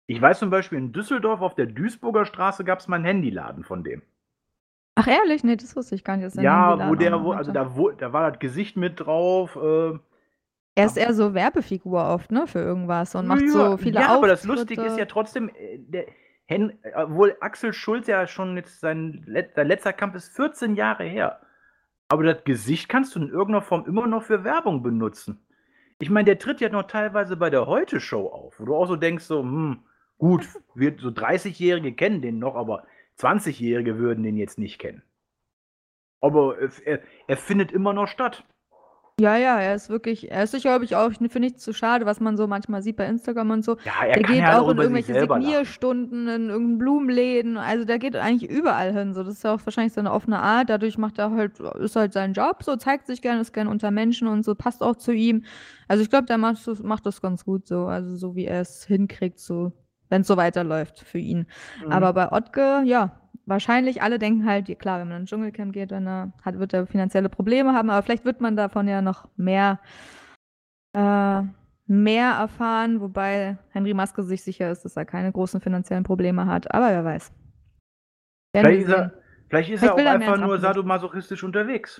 Ich weiß zum Beispiel, in Düsseldorf auf der Duisburger Straße gab es mal einen Handyladen von dem. Ach ehrlich? Nee, das wusste ich gar nicht, dass er 'n Ja, wo Handyladen auch der, noch wo, also hatte. da, wo, da war das Gesicht mit drauf. Äh, Er ist aber, eher so Werbefigur oft, ne, für irgendwas und macht ja, so viele ja, aber das Lustige ist ja Auftritte. trotzdem, äh, der, Hen, äh, obwohl Axel Schulz ja schon jetzt sein, let- sein letzter Kampf ist vierzehn Jahre her. Aber das Gesicht kannst du in irgendeiner Form immer noch für Werbung benutzen. Ich meine, der tritt ja noch teilweise bei der Heute-Show auf, wo du auch so denkst, so, hm, gut, wir, so dreißig-Jährige kennen den noch, aber zwanzig-Jährige würden den jetzt nicht kennen. Aber er, er, er findet immer noch statt. Ja, ja, er ist wirklich er ist sich, glaube ich, auch für nichts zu schade, was man so manchmal sieht bei Instagram und so. Ja, er Der kann ja geht halt auch auch in über sich irgendwelche selber lachen. Signierstunden, in irgend Blumenläden. Also, der geht eigentlich überall hin so. Das ist ja auch wahrscheinlich seine offene Art. Dadurch macht er halt ist halt sein Job so, zeigt sich gerne, ist gerne unter Menschen und so, passt auch zu ihm. Also, ich glaube, der macht das macht das ganz gut so, also, so wie er es hinkriegt, so wenn's so weiterläuft für ihn. Aber Mhm. bei Ottke, ja, wahrscheinlich alle denken halt, ja klar, wenn man ins Dschungelcamp geht, dann äh, hat, wird er finanzielle Probleme haben, aber vielleicht wird man davon ja noch mehr, äh, mehr erfahren, wobei Henry Maske sich sicher ist, dass er keine großen finanziellen Probleme hat. Aber wer weiß. Werden wir Vielleicht ist sehen. er, vielleicht ist er Vielleicht auch will er mehr einfach ins nur Rampenlicht. sadomasochistisch unterwegs.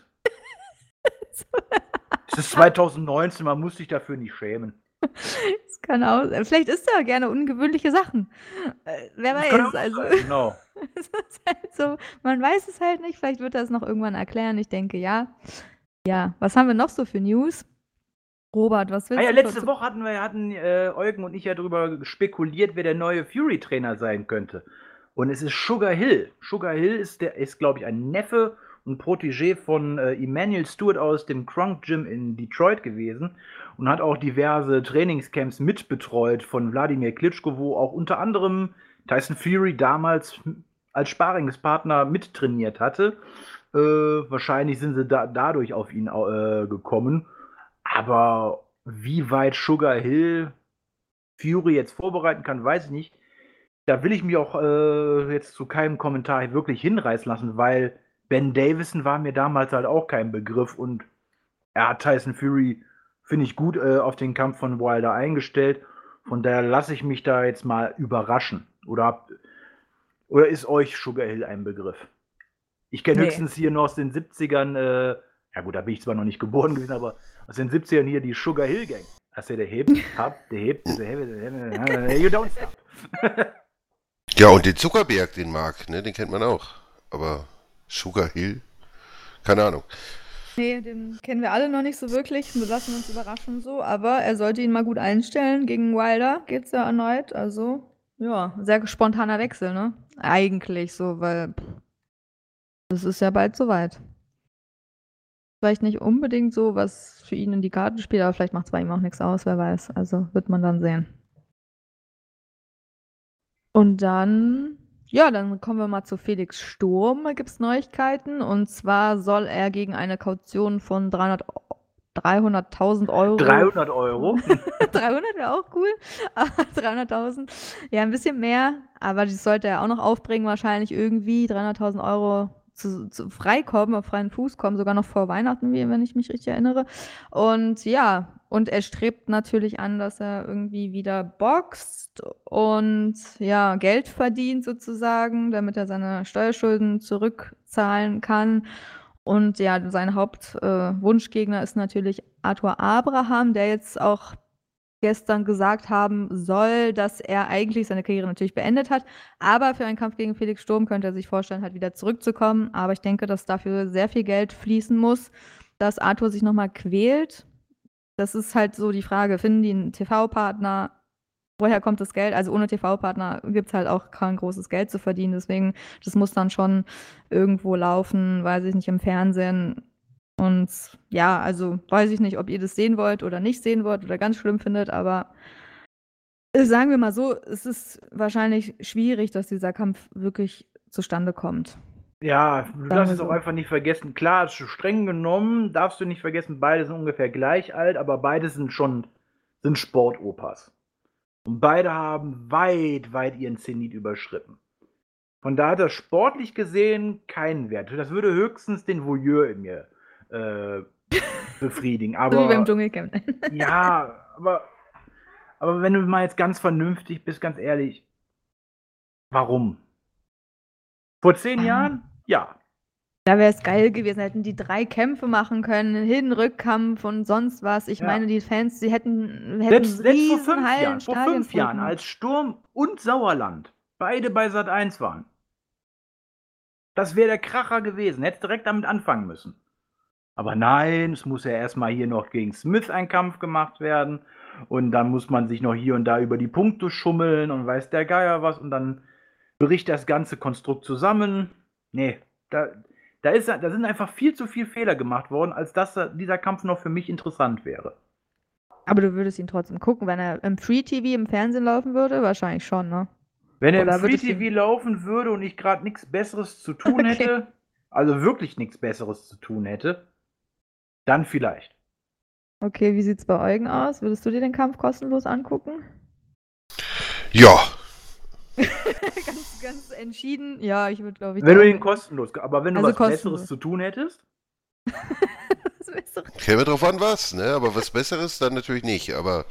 Es ist zweitausendneunzehn, man muss sich dafür nicht schämen. Das kann auch, vielleicht isst er gerne ungewöhnliche Sachen. Äh, wer Das kann weiß. auch Also, sein, genau. es ist halt so, man weiß es halt nicht. Vielleicht wird er es noch irgendwann erklären. Ich denke, ja. Ja, was haben wir noch so für News? Robert, was Ah willst ja, du für, letzte zu, Woche hatten wir, hatten äh, Eugen und ich ja darüber spekuliert, wer der neue Fury-Trainer sein könnte. Und es ist Sugar Hill. Sugar Hill ist, der, ist glaube ich, ein Neffe und Protégé von äh, Emmanuel Stewart aus dem Crunk Gym in Detroit gewesen und hat auch diverse Trainingscamps mitbetreut von Wladimir Klitschko, wo auch unter anderem Tyson Fury damals als Sparingspartner mittrainiert hatte. Äh, wahrscheinlich sind sie da, dadurch auf ihn äh, gekommen. Aber wie weit Sugar Hill Fury jetzt vorbereiten kann, weiß ich nicht. Da will ich mich auch äh, jetzt zu keinem Kommentar wirklich hinreißen lassen, weil Ben Davison war mir damals halt auch kein Begriff und er hat Tyson Fury, finde ich, gut äh, auf den Kampf von Wilder eingestellt. Von daher lasse ich mich da jetzt mal überraschen. Oder, habt, oder ist euch Sugar Hill ein Begriff? Ich kenne nee. höchstens hier noch aus den siebzigern, äh, ja gut, da bin ich zwar noch nicht geboren gewesen, aber aus den siebzigern hier die Sugar Hill Gang. Hast du der Hip, Hub, der Hip, der Hip, der Hip, you don't stop. Ja, und den Zuckerberg, den Mark, ne, den kennt man auch. Aber Sugar Hill? Keine Ahnung. Nee, den kennen wir alle noch nicht so wirklich. Wir lassen uns überraschen so. Aber er sollte ihn mal gut einstellen. Gegen Wilder geht's ja erneut. Also, ja, sehr spontaner Wechsel, ne? Eigentlich so, weil pff, das ist ja bald soweit. Vielleicht nicht unbedingt so, was für ihn in die Karten spielt, aber vielleicht macht es bei ihm auch nichts aus, wer weiß. Also wird man dann sehen. Und dann, ja, dann kommen wir mal zu Felix Sturm. Da gibt es Neuigkeiten. Und zwar soll er gegen eine Kaution von dreihundert dreihunderttausend Euro. dreihundert Euro? dreihundert wäre auch cool. Aber dreihunderttausend, ja, ein bisschen mehr. Aber das sollte er auch noch aufbringen, wahrscheinlich irgendwie. dreihunderttausend Euro zu, zu freikommen, auf freien Fuß kommen, sogar noch vor Weihnachten, wie, wenn ich mich richtig erinnere. Und ja, und er strebt natürlich an, dass er irgendwie wieder boxt und ja, Geld verdient sozusagen, damit er seine Steuerschulden zurückzahlen kann. Und ja, sein Hauptwunschgegner äh, ist natürlich Arthur Abraham, der jetzt auch gestern gesagt haben soll, dass er eigentlich seine Karriere natürlich beendet hat. Aber für einen Kampf gegen Felix Sturm könnte er sich vorstellen, halt wieder zurückzukommen. Aber ich denke, dass dafür sehr viel Geld fließen muss, dass Arthur sich nochmal quält. Das ist halt so die Frage, finden die einen T V-Partner? Woher kommt das Geld? Also ohne T V-Partner gibt es halt auch kein großes Geld zu verdienen. Deswegen, das muss dann schon irgendwo laufen, weiß ich nicht, im Fernsehen. Und ja, also weiß ich nicht, ob ihr das sehen wollt oder nicht sehen wollt oder ganz schlimm findet, aber äh, sagen wir mal so, es ist wahrscheinlich schwierig, dass dieser Kampf wirklich zustande kommt. Ja, du Sagen darfst wir es auch so. einfach nicht vergessen. Klar, streng genommen darfst du nicht vergessen, beide sind ungefähr gleich alt, aber beide sind schon sind Sportopas. Und beide haben weit, weit ihren Zenit überschritten. Von daher hat das sportlich gesehen keinen Wert. Das würde höchstens den Voyeur in mir äh, befriedigen. So wie beim Aber Dschungelcamp. ja, aber, Aber wenn du mal jetzt ganz vernünftig bist, ganz ehrlich, warum? Vor zehn Ah. Jahren? Ja. Da wäre es geil gewesen, hätten die drei Kämpfe machen können, Hin-, Rückkampf und sonst was. Ich Ja. meine, die Fans, die hätten, hätten Selbst, selbst vor riesen fünf Hallen, Jahren, vor Stadien fünf Jahren, voll als Sturm und Sauerland beide bei Sat eins waren. Das wäre der Kracher gewesen. Hätte direkt damit anfangen müssen. Aber nein, es muss ja erstmal hier noch gegen Smith ein Kampf gemacht werden. Und dann muss man sich noch hier und da über die Punkte schummeln und weiß der Geier was. Und dann bricht das ganze Konstrukt zusammen. Nee, da, da, ist, da sind einfach viel zu viele Fehler gemacht worden, als dass dieser Kampf noch für mich interessant wäre. Aber du würdest ihn trotzdem gucken, wenn er im Free-T V im Fernsehen laufen würde? Wahrscheinlich schon, ne? Wenn er Oder im würdest Free-T V du- laufen würde und ich gerade nichts Besseres zu tun Okay. hätte, also wirklich nichts Besseres zu tun hätte, dann vielleicht. Okay, wie sieht's bei Eugen aus? Würdest du dir den Kampf kostenlos angucken? Ja, ganz, ganz entschieden. Ja, ich würde, glaube ich. Wenn du auch- ihn kostenlos, aber wenn du Also was kostenlos. Besseres zu tun hättest, Das wär's doch- käme drauf an was, ne? Aber was Besseres dann natürlich nicht. Aber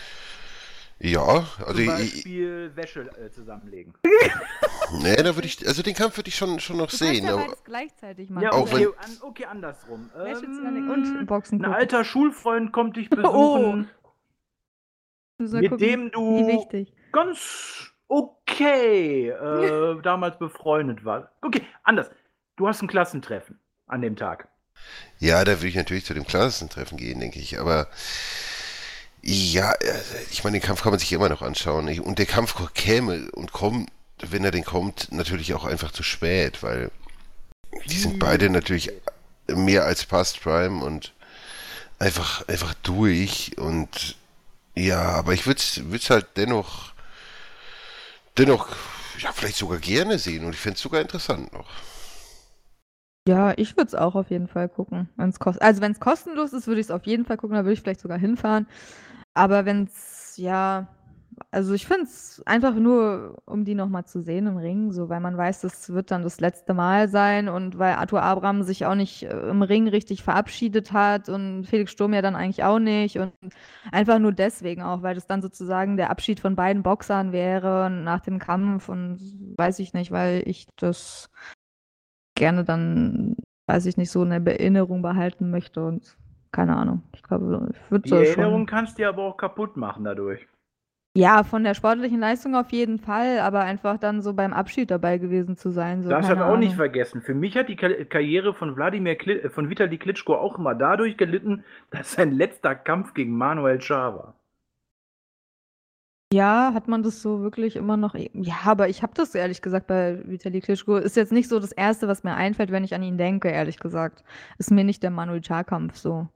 ja, also zum ich, Beispiel Wäsche äh, zusammenlegen. ne, da würde ich, also den Kampf würde ich schon, schon noch Du sehen. kannst ja Aber, beides gleichzeitig machen. Ja, Auch okay, wenn- an, okay, andersrum. Wäsche Ähm, zusammenlegen und Boxen ein gucken. alter Schulfreund kommt dich Oh. besuchen, Du musst mal mit gucken, dem Wie du wichtig. ganz okay äh, damals befreundet warst. Okay, anders. Du hast ein Klassentreffen an dem Tag. ja, da würde ich natürlich zu dem Klassentreffen gehen, denke ich. Aber ja, äh, ich meine, den Kampf kann man sich immer noch anschauen. Ich- Und der Kampf käme und kommt, wenn er denn kommt, natürlich auch einfach zu spät, weil die sind beide natürlich mehr als past Prime und einfach, einfach durch. Und ja, aber ich würde es halt dennoch, dennoch, ja, vielleicht sogar gerne sehen und ich fände es sogar interessant noch. Ja, ich würde es auch auf jeden Fall gucken. Wenn's kost also wenn es kostenlos ist, würde ich es auf jeden Fall gucken, da würde ich vielleicht sogar hinfahren. Aber wenn es, ja, also ich finde es einfach nur, um die nochmal zu sehen im Ring, so weil man weiß, das wird dann das letzte Mal sein und weil Arthur Abraham sich auch nicht äh, im Ring richtig verabschiedet hat und Felix Sturm ja dann eigentlich auch nicht und einfach nur deswegen auch, weil das dann sozusagen der Abschied von beiden Boxern wäre nach dem Kampf und weiß ich nicht, weil ich das gerne dann, weiß ich nicht, so eine Erinnerung behalten möchte und keine Ahnung. Ich glaube, ich würde Die so Erinnerung schon. kannst du dir aber auch kaputt machen dadurch. Ja, von der sportlichen Leistung auf jeden Fall, aber einfach dann so beim Abschied dabei gewesen zu sein. So, Darfst keine halt auch nicht Ahnung. vergessen. Für mich hat die Ka- Karriere von Wladimir Kli äh, von Vitali Klitschko auch immer dadurch gelitten, dass sein letzter Kampf gegen Manuel Schah war. Ja, hat man das so wirklich immer noch. Ja, aber ich habe das ehrlich gesagt bei Vitali Klitschko. Ist jetzt nicht so das Erste, was mir einfällt, wenn ich an ihn denke, ehrlich gesagt. Ist mir nicht der Manuel Schah-Kampf so.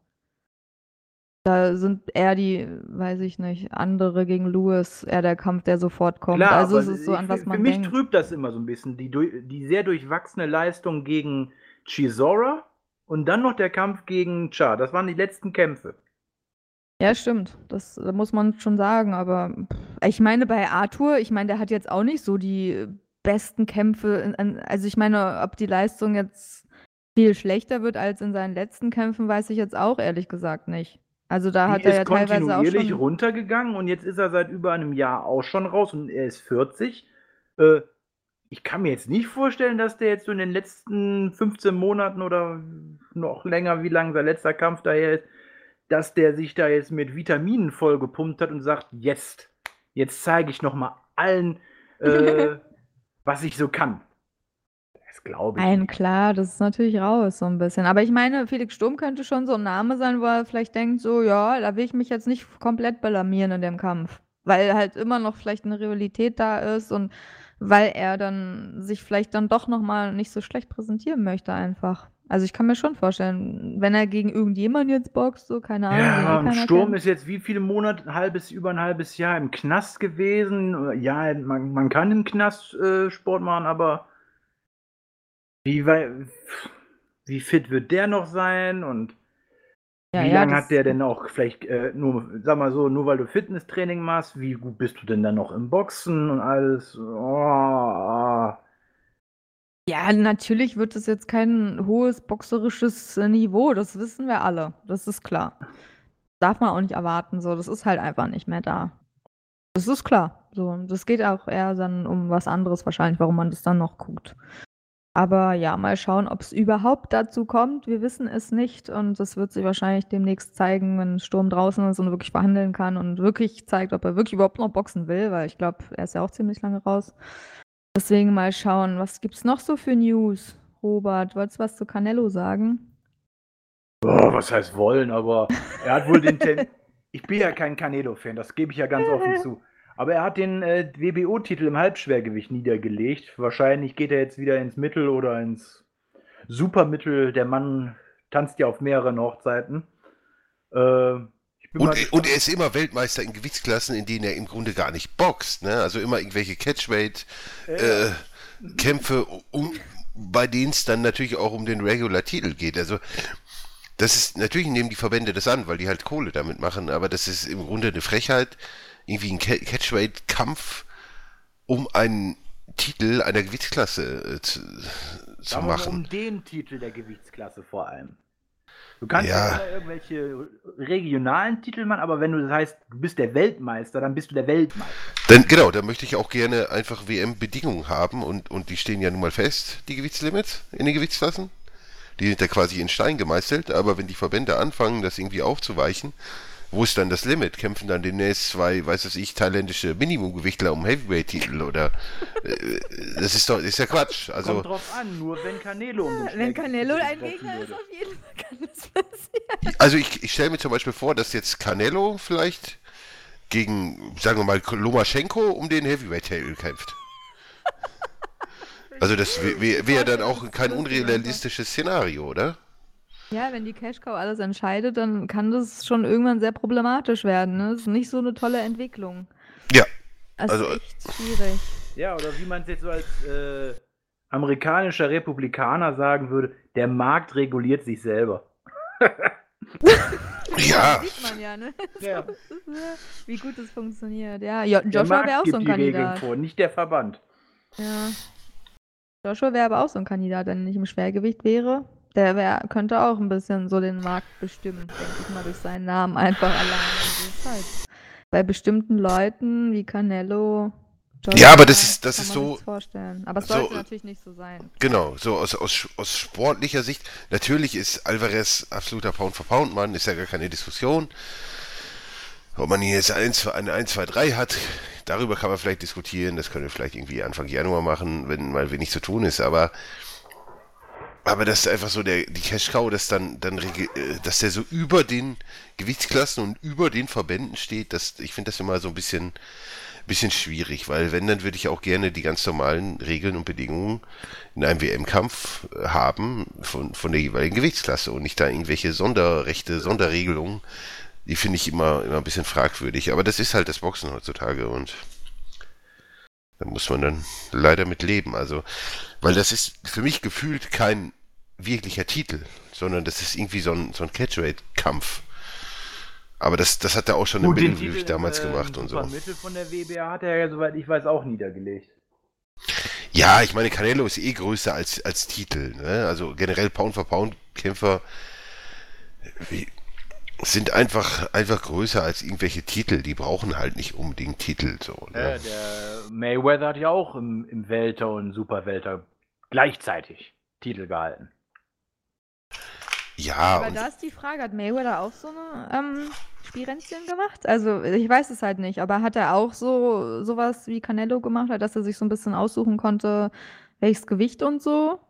Da sind eher die, weiß ich nicht, andere gegen Lewis, eher der Kampf, der sofort kommt. Klar, also aber es ist so, ich, an für, was für man mich denkt. trübt das immer so ein bisschen. Die, durch- die sehr durchwachsene Leistung gegen Chisora und dann noch der Kampf gegen Cha. Das waren die letzten Kämpfe. Ja, stimmt. Das äh, muss man schon sagen. Aber pff, ich meine, bei Arthur, ich meine, der hat jetzt auch nicht so die äh, besten Kämpfe. In, an, also ich meine, ob die Leistung jetzt viel schlechter wird als in seinen letzten Kämpfen, weiß ich jetzt auch ehrlich gesagt nicht. Also da Die hat er ist ja teilweise auch kontinuierlich schon. runtergegangen und jetzt ist er seit über einem Jahr auch schon raus und er ist vierzig. Äh, ich kann mir jetzt nicht vorstellen, dass der jetzt so in den letzten fünfzehn Monaten oder noch länger, wie lang sein letzter Kampf daher ist, dass der sich da jetzt mit Vitaminen vollgepumpt hat und sagt, jetzt, jetzt zeige ich noch mal allen, äh, was ich so kann. Das glaube ich Nein, nicht. klar, das ist natürlich raus, so ein bisschen. Aber ich meine, Felix Sturm könnte schon so ein Name sein, wo er vielleicht denkt, so, ja, da will ich mich jetzt nicht komplett blamieren in dem Kampf. Weil halt immer noch vielleicht eine Rivalität da ist und weil er dann sich vielleicht dann doch nochmal nicht so schlecht präsentieren möchte, einfach. Also ich kann mir schon vorstellen, wenn er gegen irgendjemanden jetzt boxt, so, keine Ahnung, den eh Ja, und keiner Sturm kennt. ist jetzt wie viele Monate, ein halbes, über ein halbes Jahr im Knast gewesen. Ja, man, man kann im Knast äh, Sport machen, aber wie, wei- wie fit wird der noch sein und Ja, wie ja, lange das- hat der denn auch vielleicht, äh, nur, sag mal so, nur weil du Fitnesstraining machst, wie gut bist du denn dann noch im Boxen und alles? Oh, Ja, natürlich wird es jetzt kein hohes boxerisches äh, Niveau, das wissen wir alle. Das ist klar. Darf man auch nicht erwarten, so. Das ist halt einfach nicht mehr da. Das ist klar. So, das geht auch eher dann um was anderes wahrscheinlich, warum man das dann noch guckt. Aber ja, mal schauen, ob es überhaupt dazu kommt. Wir wissen es nicht und das wird sich wahrscheinlich demnächst zeigen, wenn Sturm draußen ist und wirklich verhandeln kann und wirklich zeigt, ob er wirklich überhaupt noch boxen will, weil ich glaube, er ist ja auch ziemlich lange raus. Deswegen mal schauen, was gibt's noch so für News? Robert, wolltest du was zu Canelo sagen? Oh, was heißt wollen, aber er hat wohl den Ten ich bin ja kein Canelo-Fan, das gebe ich ja ganz offen zu. Aber er hat den äh, W B O-Titel im Halbschwergewicht niedergelegt. Wahrscheinlich geht er jetzt wieder ins Mittel oder ins Supermittel. Der Mann tanzt ja auf mehreren Hochzeiten. Äh, ich bin mal Und, gespannt. und er ist immer Weltmeister in Gewichtsklassen, in denen er im Grunde gar nicht boxt. Ne? Also immer irgendwelche Catchweight-Kämpfe, äh, um, bei denen es dann natürlich auch um den Regular-Titel geht. Also das ist, natürlich nehmen die Verbände das an, weil die halt Kohle damit machen, aber das ist im Grunde eine Frechheit, irgendwie ein Catchweight-Kampf um einen Titel einer Gewichtsklasse äh, zu, zu Sagen wir mal machen. um den Titel der Gewichtsklasse vor allem. Du kannst Ja. ja immer irgendwelche regionalen Titel machen, aber wenn du das heißt, du bist der Weltmeister, dann bist du der Weltmeister. Dann, genau, da möchte ich auch gerne einfach W M-Bedingungen haben und, und die stehen ja nun mal fest, die Gewichtslimits in den Gewichtsklassen. Die sind ja quasi in Stein gemeißelt, aber wenn die Verbände anfangen, das irgendwie aufzuweichen, wo ist dann das Limit? Kämpfen dann demnächst zwei, weiß was ich, thailändische Minimumgewichtler um Heavyweight-Titel oder äh, das ist doch, ist ja Quatsch. Also Kommt drauf an, nur wenn Canelo um den Wenn Canelo ein Schwergewicht Gegner ist, würde. auf jeden Fall kann das passieren. Also ich, ich stelle mir zum Beispiel vor, dass jetzt Canelo vielleicht gegen, sagen wir mal, Lomaschenko um den Heavyweight-Titel kämpft. Also das wäre wär, wär dann auch kein unrealistisches Szenario, oder? Ja, wenn die Cash Cow alles entscheidet, dann kann das schon irgendwann sehr problematisch werden. Ne? Das ist nicht so eine tolle Entwicklung. Ja. Das Also- ist echt schwierig. Ja, oder wie man es jetzt so als äh, amerikanischer Republikaner sagen würde, der Markt reguliert sich selber. Ja. Sieht man ja, ne? Ja. Das ist, äh, wie gut das funktioniert. Ja, jo Der Joshua Markt wäre auch gibt so ein die Regeln Kandidat. vor, nicht der Verband. Ja. Joshua wäre aber auch so ein Kandidat, wenn er nicht im Schwergewicht wäre. Der wär, könnte auch ein bisschen so den Markt bestimmen, denke ich mal, durch seinen Namen einfach alleine. Das ist halt bei bestimmten Leuten wie Canelo. Joshua, Ja, aber das ist- das kann ist man so- sich's vorstellen. Aber es so- sollte natürlich nicht so sein. Genau, so aus, aus, aus sportlicher Sicht. Natürlich ist Alvarez absoluter Pound-for-Pound-Mann, ist ja gar keine Diskussion. Ob man ihn jetzt eins, eine eins, zwei, drei hat, darüber kann man vielleicht diskutieren. Das können wir vielleicht irgendwie Anfang Januar machen, wenn mal wenig zu tun ist. Aber, aber das ist einfach so der, die Cash-Cow, dass dann, dann, rege- äh, dass der so über den Gewichtsklassen und über den Verbänden steht, das, ich finde das immer so ein bisschen, bisschen schwierig, weil wenn, dann würde ich auch gerne die ganz normalen Regeln und Bedingungen in einem W M-Kampf äh, haben von, von der jeweiligen Gewichtsklasse und nicht da irgendwelche Sonderrechte, Sonderregelungen. Die finde ich immer, immer ein bisschen fragwürdig. Aber das ist halt das Boxen heutzutage und da muss man dann leider mit leben. Also, weil das ist für mich gefühlt kein wirklicher Titel, sondern das ist irgendwie so ein, so ein Catchweight-Kampf. Aber das, das hat er auch schon im Gut, den Mittelgewicht Titel, damals äh, gemacht und so. Mittel von der W B A hat er ja, soweit ich weiß, auch niedergelegt. Ja, ich meine, Canelo ist eh größer als, als Titel. Ne? Also generell Pound-for-Pound-Kämpfer wie- sind einfach, einfach größer als irgendwelche Titel. Die brauchen halt nicht unbedingt Titel. So, ne? Äh, der Mayweather hat ja auch im, im Welter und Superwelter gleichzeitig Titel gehalten. Ja, Aber und da ist die Frage, hat Mayweather auch so eine ähm, Spirenzchen gemacht? Also ich weiß es halt nicht, aber hat er auch so sowas wie Canelo gemacht, halt, dass er sich so ein bisschen aussuchen konnte, welches Gewicht und so?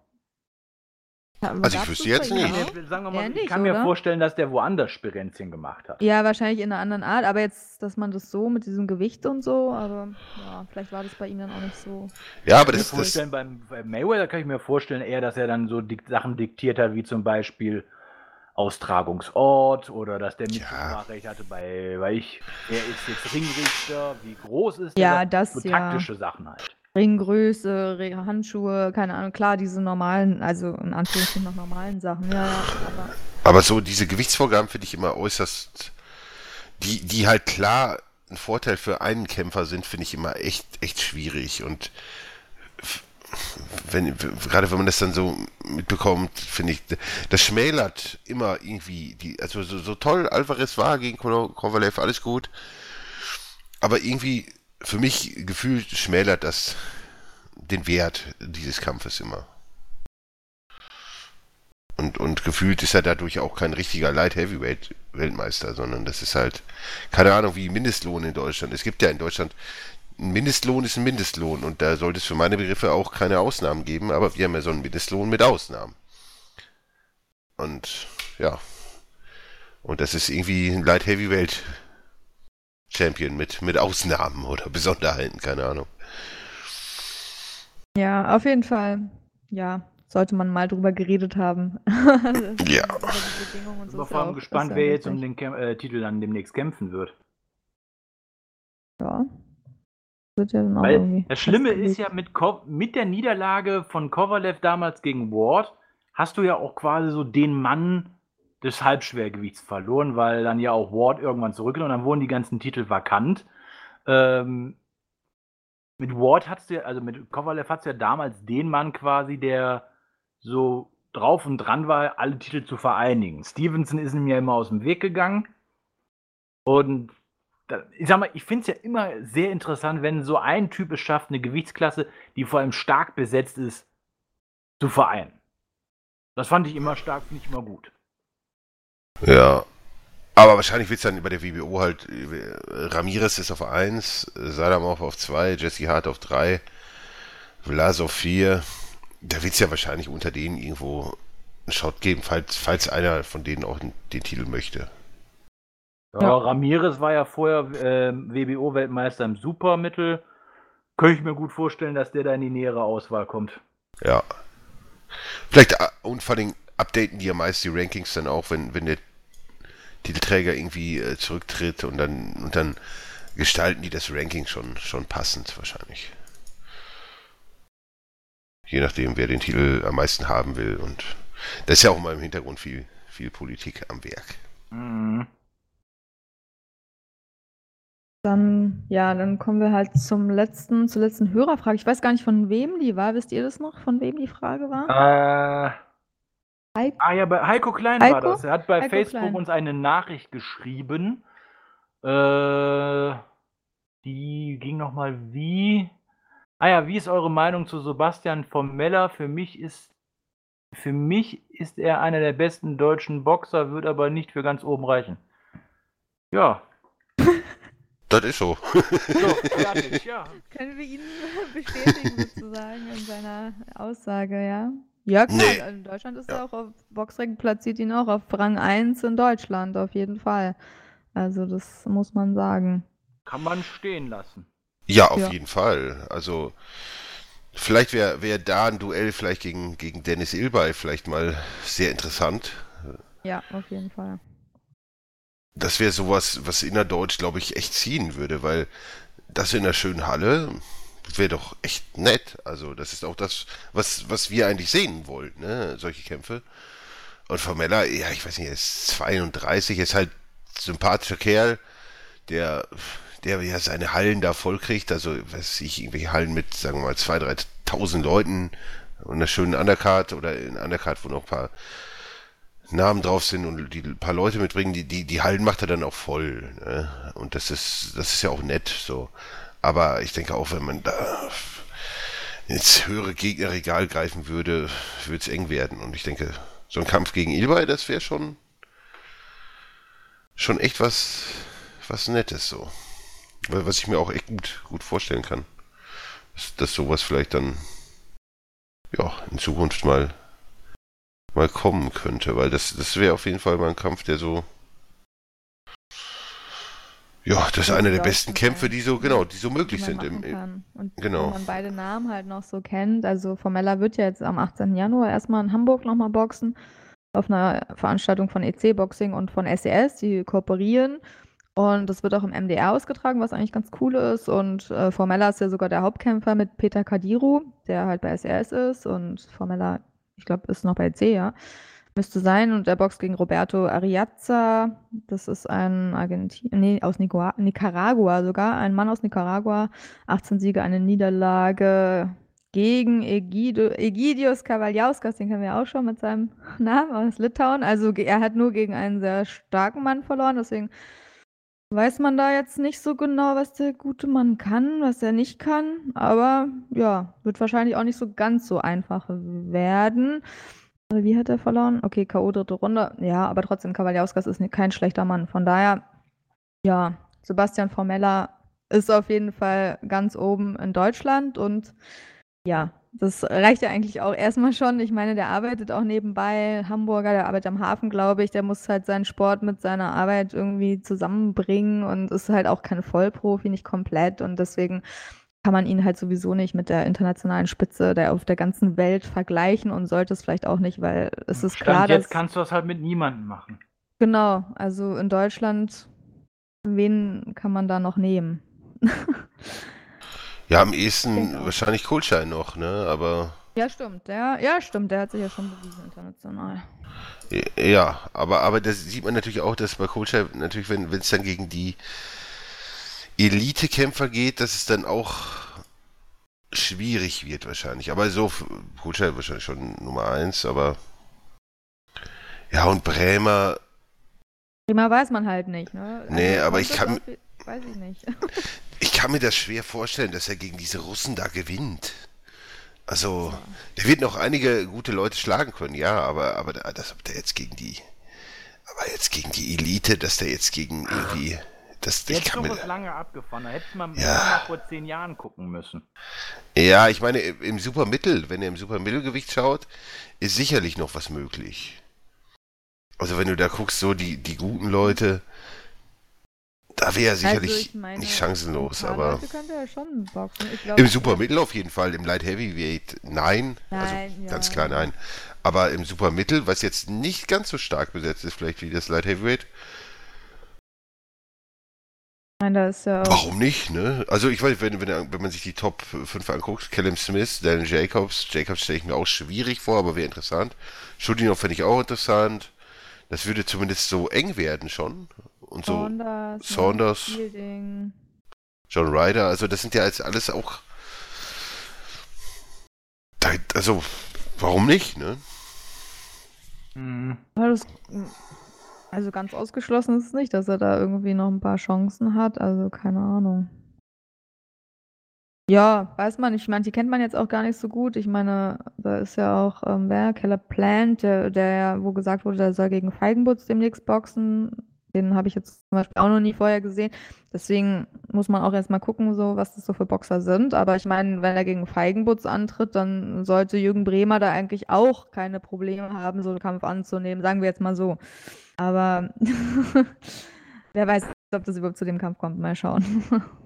Ja, aber Also ich gab's wüsste das jetzt bei ihm nicht. auch? Der, sagen wir Eher mal, ich nicht, kann mir oder? vorstellen, dass der woanders Spirenzchen gemacht hat. Ja, wahrscheinlich in einer anderen Art, aber jetzt, dass man das so mit diesem Gewicht und so, aber ja, vielleicht war das bei ihm dann auch nicht so. ja, aber Ich kann mir das, das, vorstellen, beim, bei Mayweather kann ich mir vorstellen, eher, dass er dann so dik Sachen diktiert hat, wie zum Beispiel Austragungsort oder dass der Ja. Mitspracherecht hatte bei, weil ich, er ist jetzt Ringrichter, wie groß ist der? Ja, das, so ja. taktische Sachen halt. Ringgröße, Re- Handschuhe, keine Ahnung, klar, diese normalen, also in Anführungszeichen noch normalen Sachen, ja, ja, aber aber so diese Gewichtsvorgaben finde ich immer äußerst, die, die halt klar ein Vorteil für einen Kämpfer sind, finde ich immer echt, echt schwierig. Und f- wenn, gerade wenn man das dann so mitbekommt, finde ich, das schmälert immer irgendwie die, also so, so toll Alvarez war gegen Kovalev, alles gut. Aber irgendwie, für mich gefühlt schmälert das den Wert dieses Kampfes immer. Und, und gefühlt ist er dadurch auch kein richtiger Light Heavyweight Weltmeister, sondern das ist halt, keine Ahnung, wie Mindestlohn in Deutschland. Es gibt ja in Deutschland, ein Mindestlohn ist ein Mindestlohn und da sollte es für meine Begriffe auch keine Ausnahmen geben, aber wir haben ja so einen Mindestlohn mit Ausnahmen. Und ja, und das ist irgendwie ein Light Heavyweight Champion mit, mit Ausnahmen oder Besonderheiten, keine Ahnung. Ja, auf jeden Fall. Ja, sollte man mal drüber geredet haben. Ja. Über die Bedingungen und Ich so bin ist vor ja allem auch, gespannt, ist ja wer jetzt um richtig. den Käm äh, Titel dann demnächst kämpfen wird. Ja. Wird ja dann auch Weil irgendwie das Schlimme ist festgelegt. ja, mit, Ko mit der Niederlage von Kovalev damals gegen Ward, hast du ja auch quasi so den Mann des Halbschwergewichts verloren, weil dann ja auch Ward irgendwann zurückgeht und dann wurden die ganzen Titel vakant. Ähm, mit Ward hattest du ja, also mit Kovalev hattest du ja damals den Mann quasi, der so drauf und dran war, alle Titel zu vereinigen. Stevenson ist ihm ja immer aus dem Weg gegangen. Und da, ich sag mal, ich finde es ja immer sehr interessant, wenn so ein Typ es schafft, eine Gewichtsklasse, die vor allem stark besetzt ist, zu vereinen. Das fand ich immer stark, finde ich immer gut. Ja. Aber wahrscheinlich wird es dann über der W B O halt, äh, Ramirez ist auf eins, Sadamov auf zwei, Jesse Hart auf drei, Vlas auf vier. Da wird es ja wahrscheinlich unter denen irgendwo einen Shot geben, falls, falls einer von denen auch den, den Titel möchte. Ja, Ja. Ramirez war ja vorher äh, W B O-Weltmeister im Supermittel. Könnte ich mir gut vorstellen, dass der da in die nähere Auswahl kommt. Ja. Vielleicht, äh, und vor allem updaten die ja meist die Rankings dann auch, wenn, wenn der Titelträger irgendwie äh, zurücktritt und dann, und dann gestalten die das Ranking schon, schon passend wahrscheinlich. Je nachdem, wer den Titel am meisten haben will. Und da ist ja auch immer im Hintergrund viel, viel Politik am Werk. Mhm. Dann, ja, dann kommen wir halt zum letzten, zur letzten Hörerfrage. Ich weiß gar nicht, von wem die war. Wisst ihr das noch, von wem die Frage war? Äh, Heiko? ah ja, bei Heiko Klein war Heiko? das. Er hat bei Heiko Facebook Klein. uns eine Nachricht geschrieben. Äh, die ging nochmal wie. Ah ja, wie ist eure Meinung zu Sebastian Formella? Für mich ist für mich ist er einer der besten deutschen Boxer, wird aber nicht für ganz oben reichen. Ja. Das ist so. So, fertig, ja. Können wir ihn bestätigen sozusagen in seiner Aussage, ja? Ja, klar, Nee. in Deutschland ist Ja. er auch auf Boxrec, platziert ihn auch auf Rang eins in Deutschland, auf jeden Fall. Also das muss man sagen. Kann man stehen lassen. Ja, auf Ja. jeden Fall. Also, vielleicht wäre wär da ein Duell vielleicht gegen, gegen Dennis Ilbay vielleicht mal sehr interessant. Ja, auf jeden Fall. Das wäre sowas, was innerdeutsch, glaube ich, echt ziehen würde, weil das in einer schönen Halle wäre doch echt nett. Also, das ist auch das, was, was wir eigentlich sehen wollen, ne? Solche Kämpfe. Und Formella, ja, ich weiß nicht, er ist zweiunddreißig, ist halt ein sympathischer Kerl, der, der ja seine Hallen da voll kriegt. Also, weiß ich, irgendwelche Hallen mit, sagen wir mal, zweitausend, dreitausend Leuten und einer schönen Undercard oder in Undercard, wo noch ein paar Namen drauf sind und die ein paar Leute mitbringen, die, die, die Hallen macht er dann auch voll. Ne? Und das ist, das ist ja auch nett so. Aber ich denke auch, wenn man da ins höhere Gegnerregal greifen würde, würde es eng werden. Und ich denke, so ein Kampf gegen Ilbay, das wäre schon schon echt was, was Nettes so. Was ich mir auch echt gut, gut vorstellen kann. Dass, dass sowas vielleicht dann ja, in Zukunft mal mal kommen könnte, weil das, das wäre auf jeden Fall mal ein Kampf, der so ja, das ist Ja, einer die der besten Deutschen Kämpfe, sein. die so, genau, die so Die möglich man sind. Im, machen im, kann. Und genau. wenn man beide Namen halt noch so kennt, also Formella wird ja jetzt am achtzehnten Januar erstmal in Hamburg nochmal boxen, auf einer Veranstaltung von E C Boxing und von S E S, die kooperieren. Und das wird auch im M D R ausgetragen, was eigentlich ganz cool ist. Und äh, Formella ist ja sogar der Hauptkämpfer mit Peter Kadiru, der halt bei S E S ist. Und Formella, ich glaube, ist noch bei E C, ja. Müsste sein. Und der boxt gegen Roberto Ariaza. Das ist ein Argentin nee, aus Nicua Nicaragua sogar. Ein Mann aus Nicaragua. achtzehn Siege, eine Niederlage gegen Egidio, Egidius Kavaliauskas, den kennen wir auch schon mit seinem Namen aus Litauen. Also ge- er hat nur gegen einen sehr starken Mann verloren, deswegen weiß man da jetzt nicht so genau, was der gute Mann kann, was er nicht kann. Aber ja, wird wahrscheinlich auch nicht so ganz so einfach werden. Also wie hat er verloren? Okay, K O dritte Runde. Ja, aber trotzdem, Kavaliauskas ist ne- kein schlechter Mann. Von daher, ja, Sebastian Formella ist auf jeden Fall ganz oben in Deutschland und ja, das reicht ja eigentlich auch erstmal schon. Ich meine, der arbeitet auch nebenbei, Hamburger, der arbeitet am Hafen, glaube ich. Der muss halt seinen Sport mit seiner Arbeit irgendwie zusammenbringen und ist halt auch kein Vollprofi, nicht komplett. Und deswegen kann man ihn halt sowieso nicht mit der internationalen Spitze der auf der ganzen Welt vergleichen und sollte es vielleicht auch nicht, weil es ist Stand klar, jetzt dass kannst du das halt mit niemandem machen. genau, also in Deutschland, wen kann man da noch nehmen? Ja, am ehesten Denke auch. wahrscheinlich Kohlschein noch, ne? Aber Ja, stimmt, der, ja, stimmt, der hat sich ja schon bewiesen international. ja, aber, aber das sieht man natürlich auch, dass bei Kohlschein natürlich, wenn wenn es dann gegen die Elite-Kämpfer geht, dass es dann auch schwierig wird wahrscheinlich. Aber so, Kohlschein wahrscheinlich schon Nummer eins, aber ja, und Bremer, Thema weiß man halt nicht, ne? nee, Also aber ich kommt das kann, auf- weiß ich nicht. ich kann mir das schwer vorstellen, dass er gegen diese Russen da gewinnt. Also, der wird noch einige gute Leute schlagen können, ja, aber, aber da- das, ob der jetzt gegen die, aber jetzt gegen die Elite, dass der jetzt gegen irgendwie, das, ich Jetzt kann noch mir, was lange abgefahren. Da hätte man Ja. mal vor zehn Jahren gucken müssen. ja, ich meine, im im Supermittel, wenn er im Supermittelgewicht schaut, ist sicherlich noch was möglich. Also, wenn du da guckst, so die, die guten Leute, da wäre er sicherlich Also ich meine, nicht chancenlos, ein paar aber Leute könnte er schon boxen. Ich glaube, im Supermittel auf jeden Fall, im Light Heavyweight nein, also Nein, ja. ganz klar nein. Aber im Supermittel, was jetzt nicht ganz so stark besetzt ist, vielleicht wie das Light Heavyweight, Nein, da ist ja auch. warum nicht, ne? Also ich weiß, wenn, wenn, wenn man sich die Top fünf anguckt, Callum Smith, Daniel Jacobs, Jacobs stelle ich mir auch schwierig vor, aber wäre interessant. Schudinov finde ich auch interessant. Das würde zumindest so eng werden schon. Und so Saunders, Saunders. Fielding. John Ryder, also das sind ja jetzt alles auch. Da, also, warum nicht, ne? Mhm. Aber das, also ganz ausgeschlossen ist es nicht, dass er da irgendwie noch ein paar Chancen hat. Also keine Ahnung. Ja, weiß man nicht. Ich meine, die kennt man jetzt auch gar nicht so gut. Ich meine, da ist ja auch, ähm, wer? Caleb Plant, der, der, ja, wo gesagt wurde, der soll gegen Feigenbutz demnächst boxen. Den habe ich jetzt zum Beispiel auch noch nie vorher gesehen. Deswegen muss man auch erst mal gucken, so, was das so für Boxer sind. Aber ich meine, wenn er gegen Feigenbutz antritt, dann sollte Jürgen Bremer da eigentlich auch keine Probleme haben, so einen Kampf anzunehmen. Sagen wir jetzt mal so. Aber wer weiß, ob das überhaupt zu dem Kampf kommt. Mal schauen.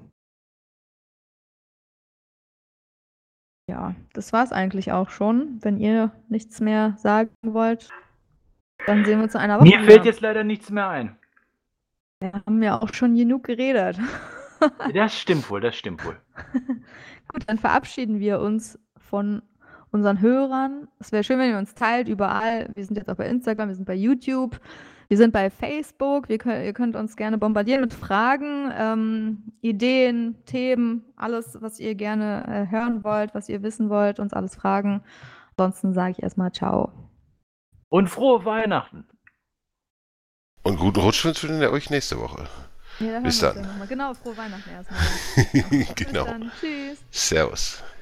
Ja, das war's eigentlich auch schon. Wenn ihr nichts mehr sagen wollt, dann sehen wir uns in einer Woche Mir fällt wieder. jetzt leider nichts mehr ein. Wir haben ja auch schon genug geredet. Das stimmt wohl, das stimmt wohl. Gut, dann verabschieden wir uns von unseren Hörern. Es wäre schön, wenn ihr uns teilt überall. Wir sind jetzt auch bei Instagram, wir sind bei YouTube, wir sind bei Facebook. Wir könnt, ihr könnt uns gerne bombardieren mit Fragen, ähm, Ideen, Themen, alles, was ihr gerne äh, hören wollt, was ihr wissen wollt, uns alles fragen. Ansonsten sage ich erstmal ciao. Und frohe Weihnachten. Und guten Rutsch wünschen wir euch nächste Woche. Ja, da hören Bis wir uns dann. ja noch mal. Genau, frohe Weihnachten erstmal. Genau. Bis dann. Tschüss. Servus.